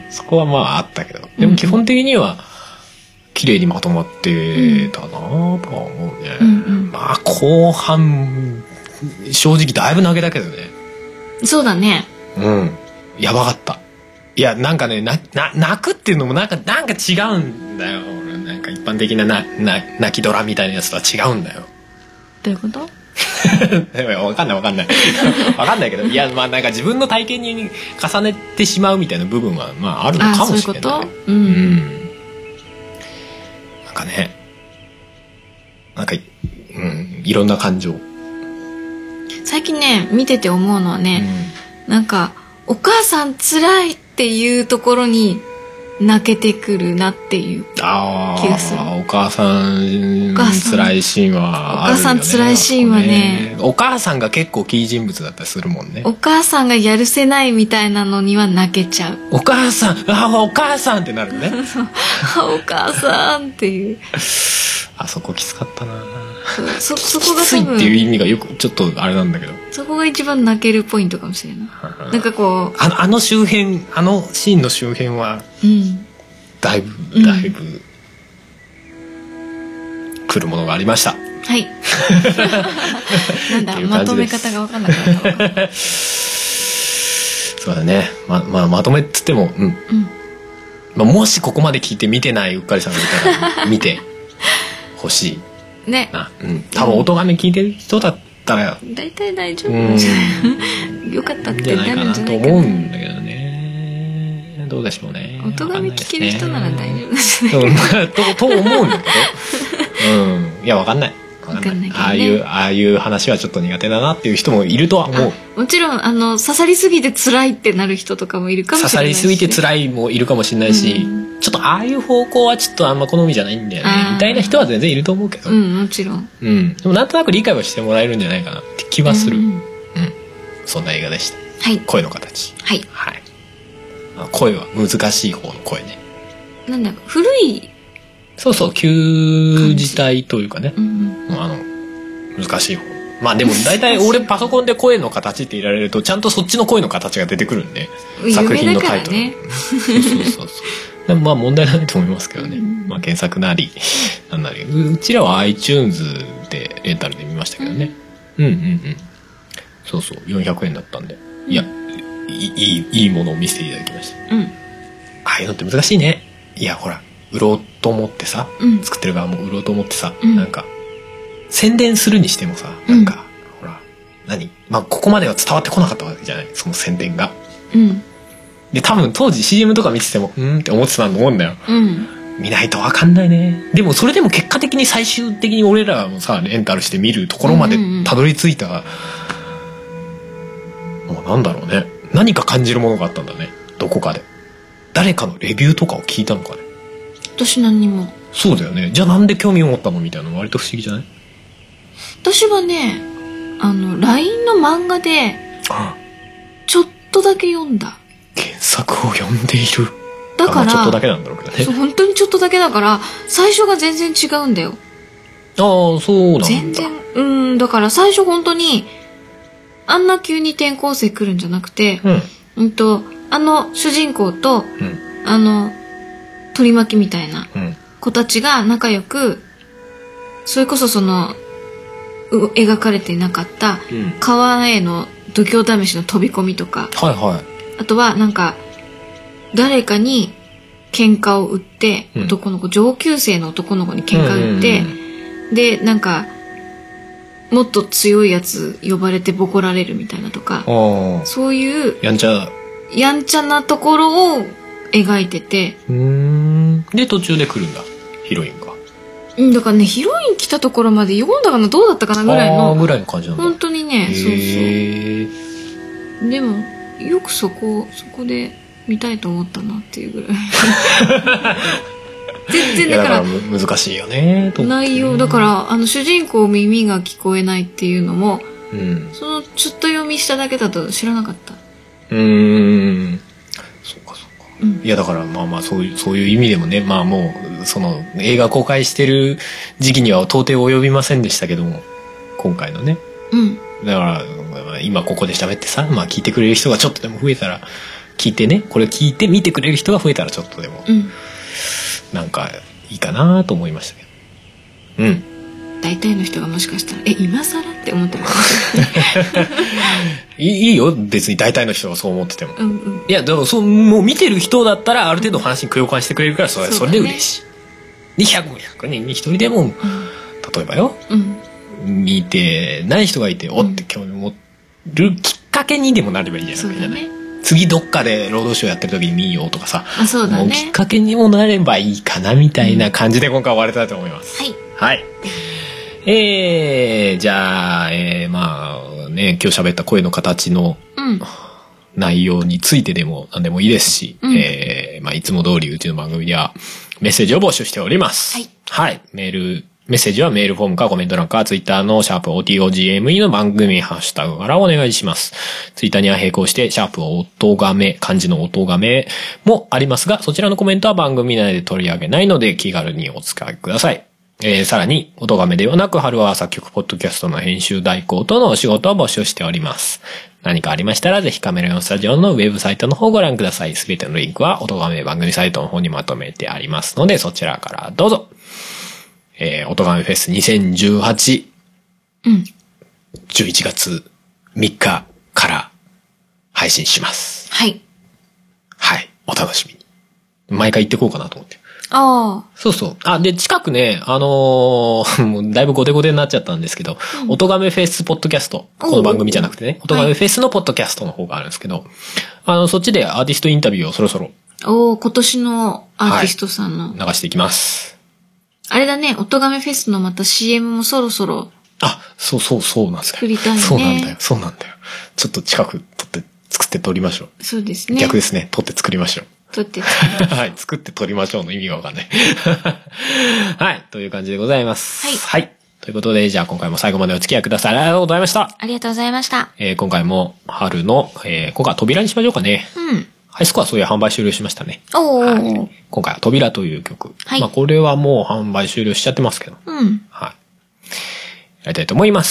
[SPEAKER 1] そこはまああったけど、でも基本的には綺麗にまとまってたなとは思うね、うんうん、まあ後半正直だいぶ投げだけどね。
[SPEAKER 2] そうだね、
[SPEAKER 1] うんやばかった。いやなんかねなな泣くっていうのもなんかなんか違うんだよ。俺なんか一般的ななな泣きドラみたいなやつとは違うんだよ。
[SPEAKER 2] どういうこと？
[SPEAKER 1] わかんないわかんないわかんないけど、いやまあなんか自分の体験に重ねてしまうみたいな部分はまああるのかもしれない。
[SPEAKER 2] あ、そういうこと？うん、うん、
[SPEAKER 1] なんかねなんか、うん、いろんな感情
[SPEAKER 2] 最近ね見てて思うのはね、うん、なんかお母さん辛いっていうところに泣けてくるなっていう気がする。
[SPEAKER 1] あお母さん辛いシーンはあるよね。お母さん
[SPEAKER 2] 辛いシーンはね、
[SPEAKER 1] お母さんが結構キー人物だったりするもんね。
[SPEAKER 2] お母さんがやるせないみたいなのには泣けちゃう。
[SPEAKER 1] お母さんあお母さんってなるね
[SPEAKER 2] お母さんっていう
[SPEAKER 1] あそこきつかったな。
[SPEAKER 2] そ, そこが
[SPEAKER 1] きついっていう意味がよくちょっとあれなんだけど、
[SPEAKER 2] そこが一番泣けるポイントかもしれないなんかこう
[SPEAKER 1] あの、あの周辺あのシーンの周辺は、うん、だいぶだいぶ、うん、来るものがありました。
[SPEAKER 2] はいなんだまとめ方が分かんなかった
[SPEAKER 1] そうだね、ままあ、まとめっつっても、うんうんまあ、もしここまで聞いて見てないうっかりさんがいたら見てほしいね、うん、多分音がめ聞いてる人だったら
[SPEAKER 2] 大体大丈夫なんじゃない、うん、よかったってなるんじゃないかな
[SPEAKER 1] と思うんだけどね。どうでしょうね。
[SPEAKER 2] 音がめ聞ける人なら大丈夫なんじゃないかな
[SPEAKER 1] と, と思うんだけど、うん、いやわかんないわかんない、ね、ああいうああいう話はちょっと苦手だなっていう人もいるとは思う。
[SPEAKER 2] もちろんあの刺さりすぎて辛いってなる人とかもいるかもしれないし、ね、
[SPEAKER 1] 刺さりすぎて辛いもいるかもしれないし、うん、ちょっとああいう方向はちょっとあんま好みじゃないんだよねみたいな人は全然いると思うけど、
[SPEAKER 2] うん、もちろん、
[SPEAKER 1] うん、でもなんとなく理解はしてもらえるんじゃないかなって気はする、うんうん、そんな映画でした、はい、声の形、
[SPEAKER 2] はい
[SPEAKER 1] はい、声は難しい方の声ね。
[SPEAKER 2] なんだか古い
[SPEAKER 1] そうそう、旧字体というかね、うん、あの難しい方。まあでも大体俺パソコンで声の形って入れられるとちゃんとそっちの声の形が出てくるんで、作品のタイトル、ね、そうそうそうそうでもまあ問題ないと思いますけどね、うん、まあ検索なりなんなり、うちらは iTunes でレンタルで見ましたけどね、うん、うんうんうんそうそうよんひゃくえんだったんで、うん、いやいいいいものを見せていただきました、うん、ああいうのって難しいね。いやほら売ろうと思ってさ、うん、作ってる側も売ろうと思ってさ、うん、なんか宣伝するにしてもさ、なんか、うん、ほら何まあここまでは伝わってこなかったわけじゃない、その宣伝が、うん、で多分当時 シーエム とか見ててもうんって思ってたと思うんだよ、うん、見ないと分かんないね。でもそれでも結果的に最終的に俺らもさレンタルして見るところまでたどり着いた、うんうん、もうなんだろうね、何か感じるものがあったんだね、どこかで。誰かのレビューとかを聞いたのかね。
[SPEAKER 2] 私何にも。
[SPEAKER 1] そうだよね。じゃあなんで興味を持ったのみたいなの割と不思議じゃない？
[SPEAKER 2] 私はね、あの ライン の漫画でちょっとだけ読んだ。
[SPEAKER 1] 原作を読んでいる。
[SPEAKER 2] だから、まあ、
[SPEAKER 1] ちょっとだけなんだろうけどね。
[SPEAKER 2] そう本当にちょっとだけだから最初が全然違うんだよ。
[SPEAKER 1] ああそうなんだ。
[SPEAKER 2] 全然うんだから最初本当にあんな急に転校生来るんじゃなくて、うん、うんとあの主人公と、うん、あの取り巻きみたいな子たちが仲良く、それこそその描かれていなかった川への度胸試しの飛び込みとか、
[SPEAKER 1] はいはい、
[SPEAKER 2] あとはなんか誰かに喧嘩を売って、うん、男の子上級生の男の子に喧嘩売って、うんうんうん、でなんかもっと強いやつ呼ばれてボコられるみたいなとか、そういう
[SPEAKER 1] やんちゃ
[SPEAKER 2] やんちゃなところを描いてて、
[SPEAKER 1] うーんで途中で来るんだヒロインが。
[SPEAKER 2] うんだからねヒロイン来たところまで読んだかなどうだったかなぐらいの
[SPEAKER 1] ぐらいの感じなんだ。
[SPEAKER 2] 本当にね。そうそうでもよくそこそこで見たいと思ったなっていうぐらい全然だから、
[SPEAKER 1] だから難しいよねと
[SPEAKER 2] 内容だからあの主人公耳が聞こえないっていうのも、うん、そのちょっと読みしただけだと知らなかった。
[SPEAKER 1] うーんそうかそうか、うん、いやだからまあまあそういうそういう意味でもね、まあもうその映画公開してる時期には到底及びませんでしたけども今回のね、うん、だから今ここで喋ってさ、まあ聞いてくれる人がちょっとでも増えたら聞いてねこれ聞いて見てくれる人が増えたらちょっとでも、うん、なんかいいかなと思いましたけど、うん
[SPEAKER 2] 大体の人がもしかしたらえ今更って思ってます
[SPEAKER 1] いいいよ別に大体の人がそう思ってても、うんうん、いやでもそうもう見てる人だったらある程度話に共感してくれるからそれ、それで嬉しい、ね、ひゃく、ひゃくにんにひとりでも、うん、例えばよ、うん、見てない人がいておって興味持るきっかけにでもなればいいじゃない、ね、次どっかでロードショーやってる時に見ようとかさ、
[SPEAKER 2] あそうだね、
[SPEAKER 1] もうきっかけにもなればいいかなみたいな感じで今回終われたと思います、
[SPEAKER 2] はい、
[SPEAKER 1] はいえー、じゃあ、えー、まあね今日喋った声の形の内容についてでも何でもいいですし、うんえーまあ、いつも通りうちの番組ではメッセージを募集しております。はい、はい、メールメッセージはメールフォームかコメント欄かツイッターのシャープ オーティーオージーエムイー の番組ハッシュタグからお願いします。ツイッターには並行してシャープ音がめ漢字の音がめもありますがそちらのコメントは番組内で取り上げないので気軽にお使いください。えー、さらに、音亀ではなく、春は作曲ポッドキャストの編集代行等のお仕事を募集しております。何かありましたら、ぜひカメレオンスタジオのウェブサイトの方をご覧ください。すべてのリンクは、音亀番組サイトの方にまとめてありますので、そちらからどうぞ。えー、音亀フェスにせんじゅうはち、うん。じゅういちがつみっかから配信します。
[SPEAKER 2] はい。
[SPEAKER 1] はい。お楽しみに。毎回行ってこうかなと思って。
[SPEAKER 2] ああ。
[SPEAKER 1] そうそう。あ、で、近くね、あのー、もうだいぶゴテゴテになっちゃったんですけど、うん、音亀フェスポッドキャスト、この番組じゃなくてね、音亀フェスのポッドキャストの方があるんですけど、はい、あの、そっちでアーティストインタビューをそろそろ。
[SPEAKER 2] おー、今年のアーティストさんの。
[SPEAKER 1] はい、流していきます。
[SPEAKER 2] あれだね、音亀フェスのまた シーエム もそろそろ。
[SPEAKER 1] あ、そうそうそうなんですよ。
[SPEAKER 2] 作りたいね。
[SPEAKER 1] そうなんだよ、そうなんだよ。ちょっと近く撮って、作って撮りましょう。
[SPEAKER 2] そうですね。
[SPEAKER 1] 逆ですね、撮って作りましょう。
[SPEAKER 2] 撮って
[SPEAKER 1] はい。作って撮りましょうの意味がわかんない。はい。という感じでございます。はい。はい。ということで、じゃあ今回も最後までお付き合いください。ありがとうございました。
[SPEAKER 2] ありがとうございました。
[SPEAKER 1] えー、今回も春の、えー、今回は扉にしましょうかね。うん。 ハイスコアそういう販売終了しましたね。
[SPEAKER 2] おー。
[SPEAKER 1] はい、今回は扉という曲。
[SPEAKER 2] はい。
[SPEAKER 1] まあこれはもう販売終了しちゃってますけど。
[SPEAKER 2] うん。
[SPEAKER 1] はい。やりたいと思います。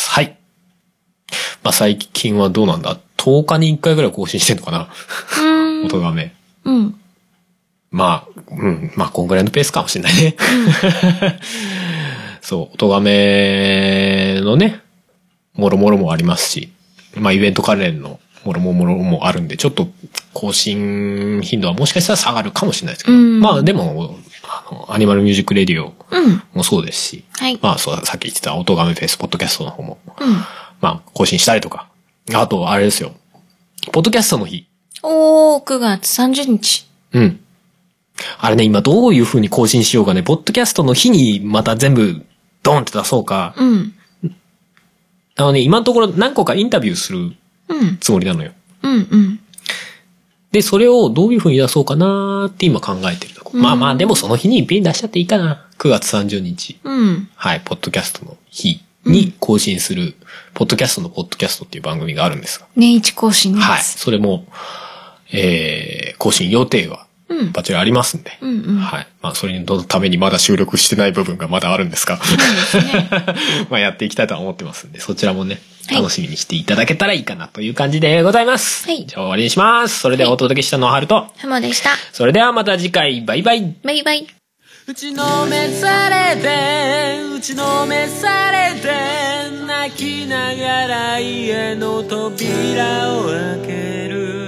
[SPEAKER 1] はい。はい。まあ最近はどうなんだ ?とおか にいっかいぐらい更新してんのかなうん。音がめ。
[SPEAKER 2] うん。
[SPEAKER 1] まあ、うん。まあこんぐらいのペースかもしれないね。うん、そう、音がめのね、もろもろもありますし、まあイベント関連のもろもろもあるんで、ちょっと更新頻度はもしかしたら下がるかもしれないですけど、うん、まあでも、あの、アニマルミュージックレディオもそうですし、
[SPEAKER 2] うん、はい、
[SPEAKER 1] まあそう、さっき言ってた音がめフェイスポッドキャストの方も、
[SPEAKER 2] うん、
[SPEAKER 1] まあ更新したりとか、あとあれですよ、ポッドキャストの日。
[SPEAKER 2] おー、くがつさんじゅうにち。
[SPEAKER 1] うん。あれね、今どういう風に更新しようかね、ポッドキャストの日にまた全部ドンって出そうか、
[SPEAKER 2] うん。
[SPEAKER 1] あのね、今のところ何個かインタビューするつもりなのよ。
[SPEAKER 2] うん、うん、うん。
[SPEAKER 1] で、それをどういう風に出そうかなーって今考えてるとこ。うん、まあまあ、でもその日に一品出しちゃっていいかな。くがつさんじゅうにち。
[SPEAKER 2] うん。
[SPEAKER 1] はい、ポッドキャストの日に更新する、うん、ポッドキャストのポッドキャストっていう番組があるんですが。
[SPEAKER 2] 年一更新です。
[SPEAKER 1] はい。それも、えー、更新予定は、バチェラありますんで。
[SPEAKER 2] うんうん、
[SPEAKER 1] はい。まあ、それのためにまだ収録してない部分がまだあるんですが。そうですね。まあ、やっていきたいとは思ってますんで、そちらもね、楽しみにしていただけたらいいかなという感じでございます。
[SPEAKER 2] はい。
[SPEAKER 1] じゃあ終わりにします。それではお届けしたのはハルと、
[SPEAKER 2] ハモでした。
[SPEAKER 1] それではまた次回、バイバイ。
[SPEAKER 2] バイバイ。
[SPEAKER 3] 打ちのめされて、打ちのめされて、泣きながら家の扉を開ける。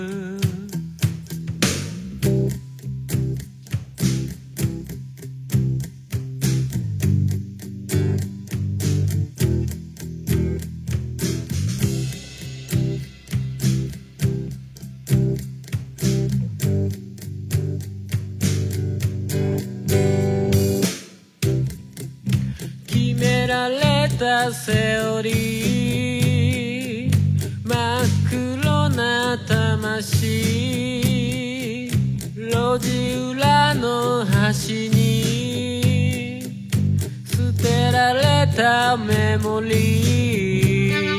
[SPEAKER 3] セオリー真っ黒な魂路地裏の端に捨てられたメモリー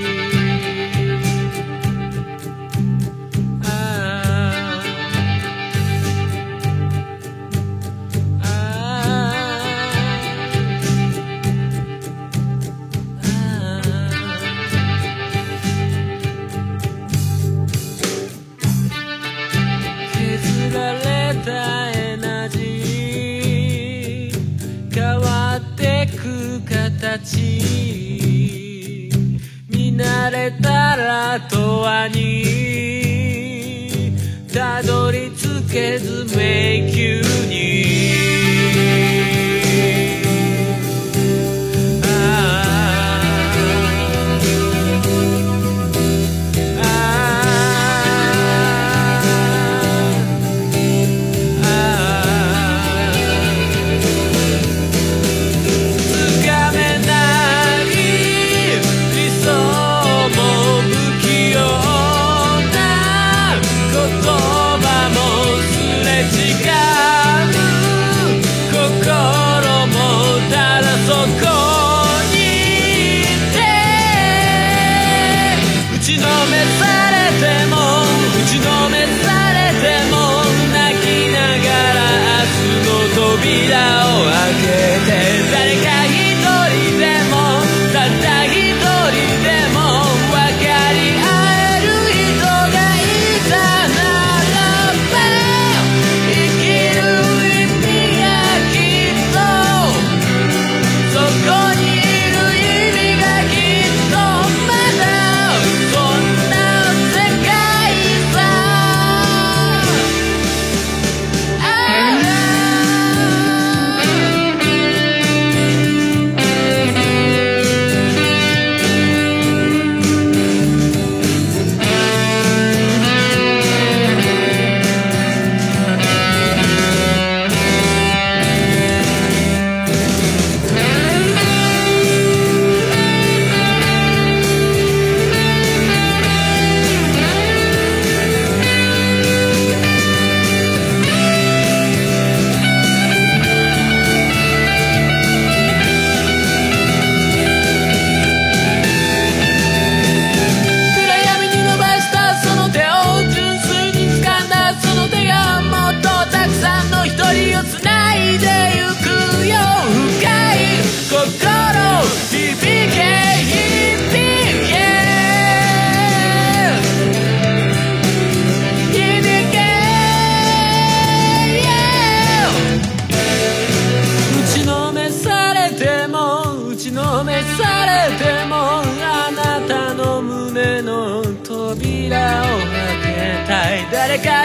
[SPEAKER 3] 見慣れたら永遠にたどり着けず迷宮に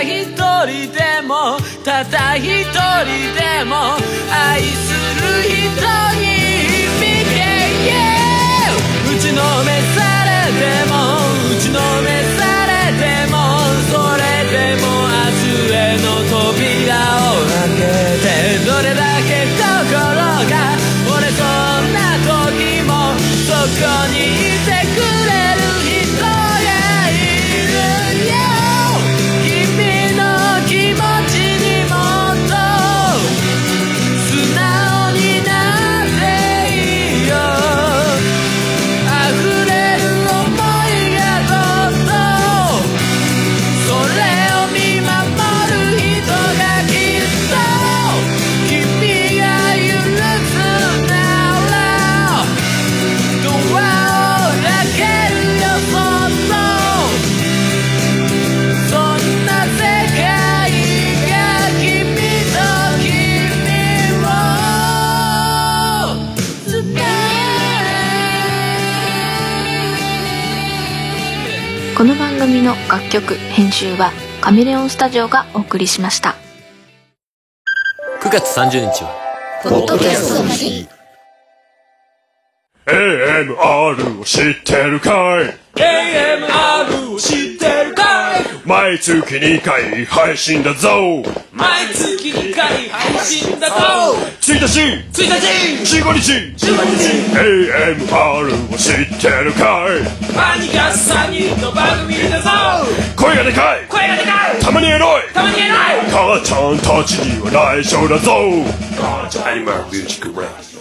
[SPEAKER 3] 一人でもただ一人でも愛する人に見て打ちのめされても打ちのめされてもそれでも明日への扉を開けてどれだけ心が折れそうな時もそこにいてくれる人がいるよ君の気持ちにもっと素直になっていいよ溢れる想いがどっとそれを見守る人がきっと君が許すならドアを開けるよそっとそんな世界が君と君を伝え
[SPEAKER 2] この番組の楽曲編集はカメレオンスタジオがお送りしました。
[SPEAKER 4] くがつさんじゅうにちは
[SPEAKER 5] ポッドキャストの日。
[SPEAKER 6] エーエムアール を知ってるかい？
[SPEAKER 3] エーエムアール を知ってるかい？
[SPEAKER 6] 毎月にかい配信だぞ。
[SPEAKER 3] 毎月にかい配信だぞ。
[SPEAKER 6] ついたち
[SPEAKER 3] ついたち
[SPEAKER 6] じゅうごにち
[SPEAKER 3] じゅうごにち
[SPEAKER 6] エーエムアール を知ってるかい？
[SPEAKER 3] マニガスさんにんの番組だぞ。
[SPEAKER 6] 声がでかい
[SPEAKER 3] 声がでかい
[SPEAKER 6] たまにエロい
[SPEAKER 3] たまにエロい
[SPEAKER 6] 母ちゃんたちには内緒だぞ。母ちゃんアニマルミュージックライブ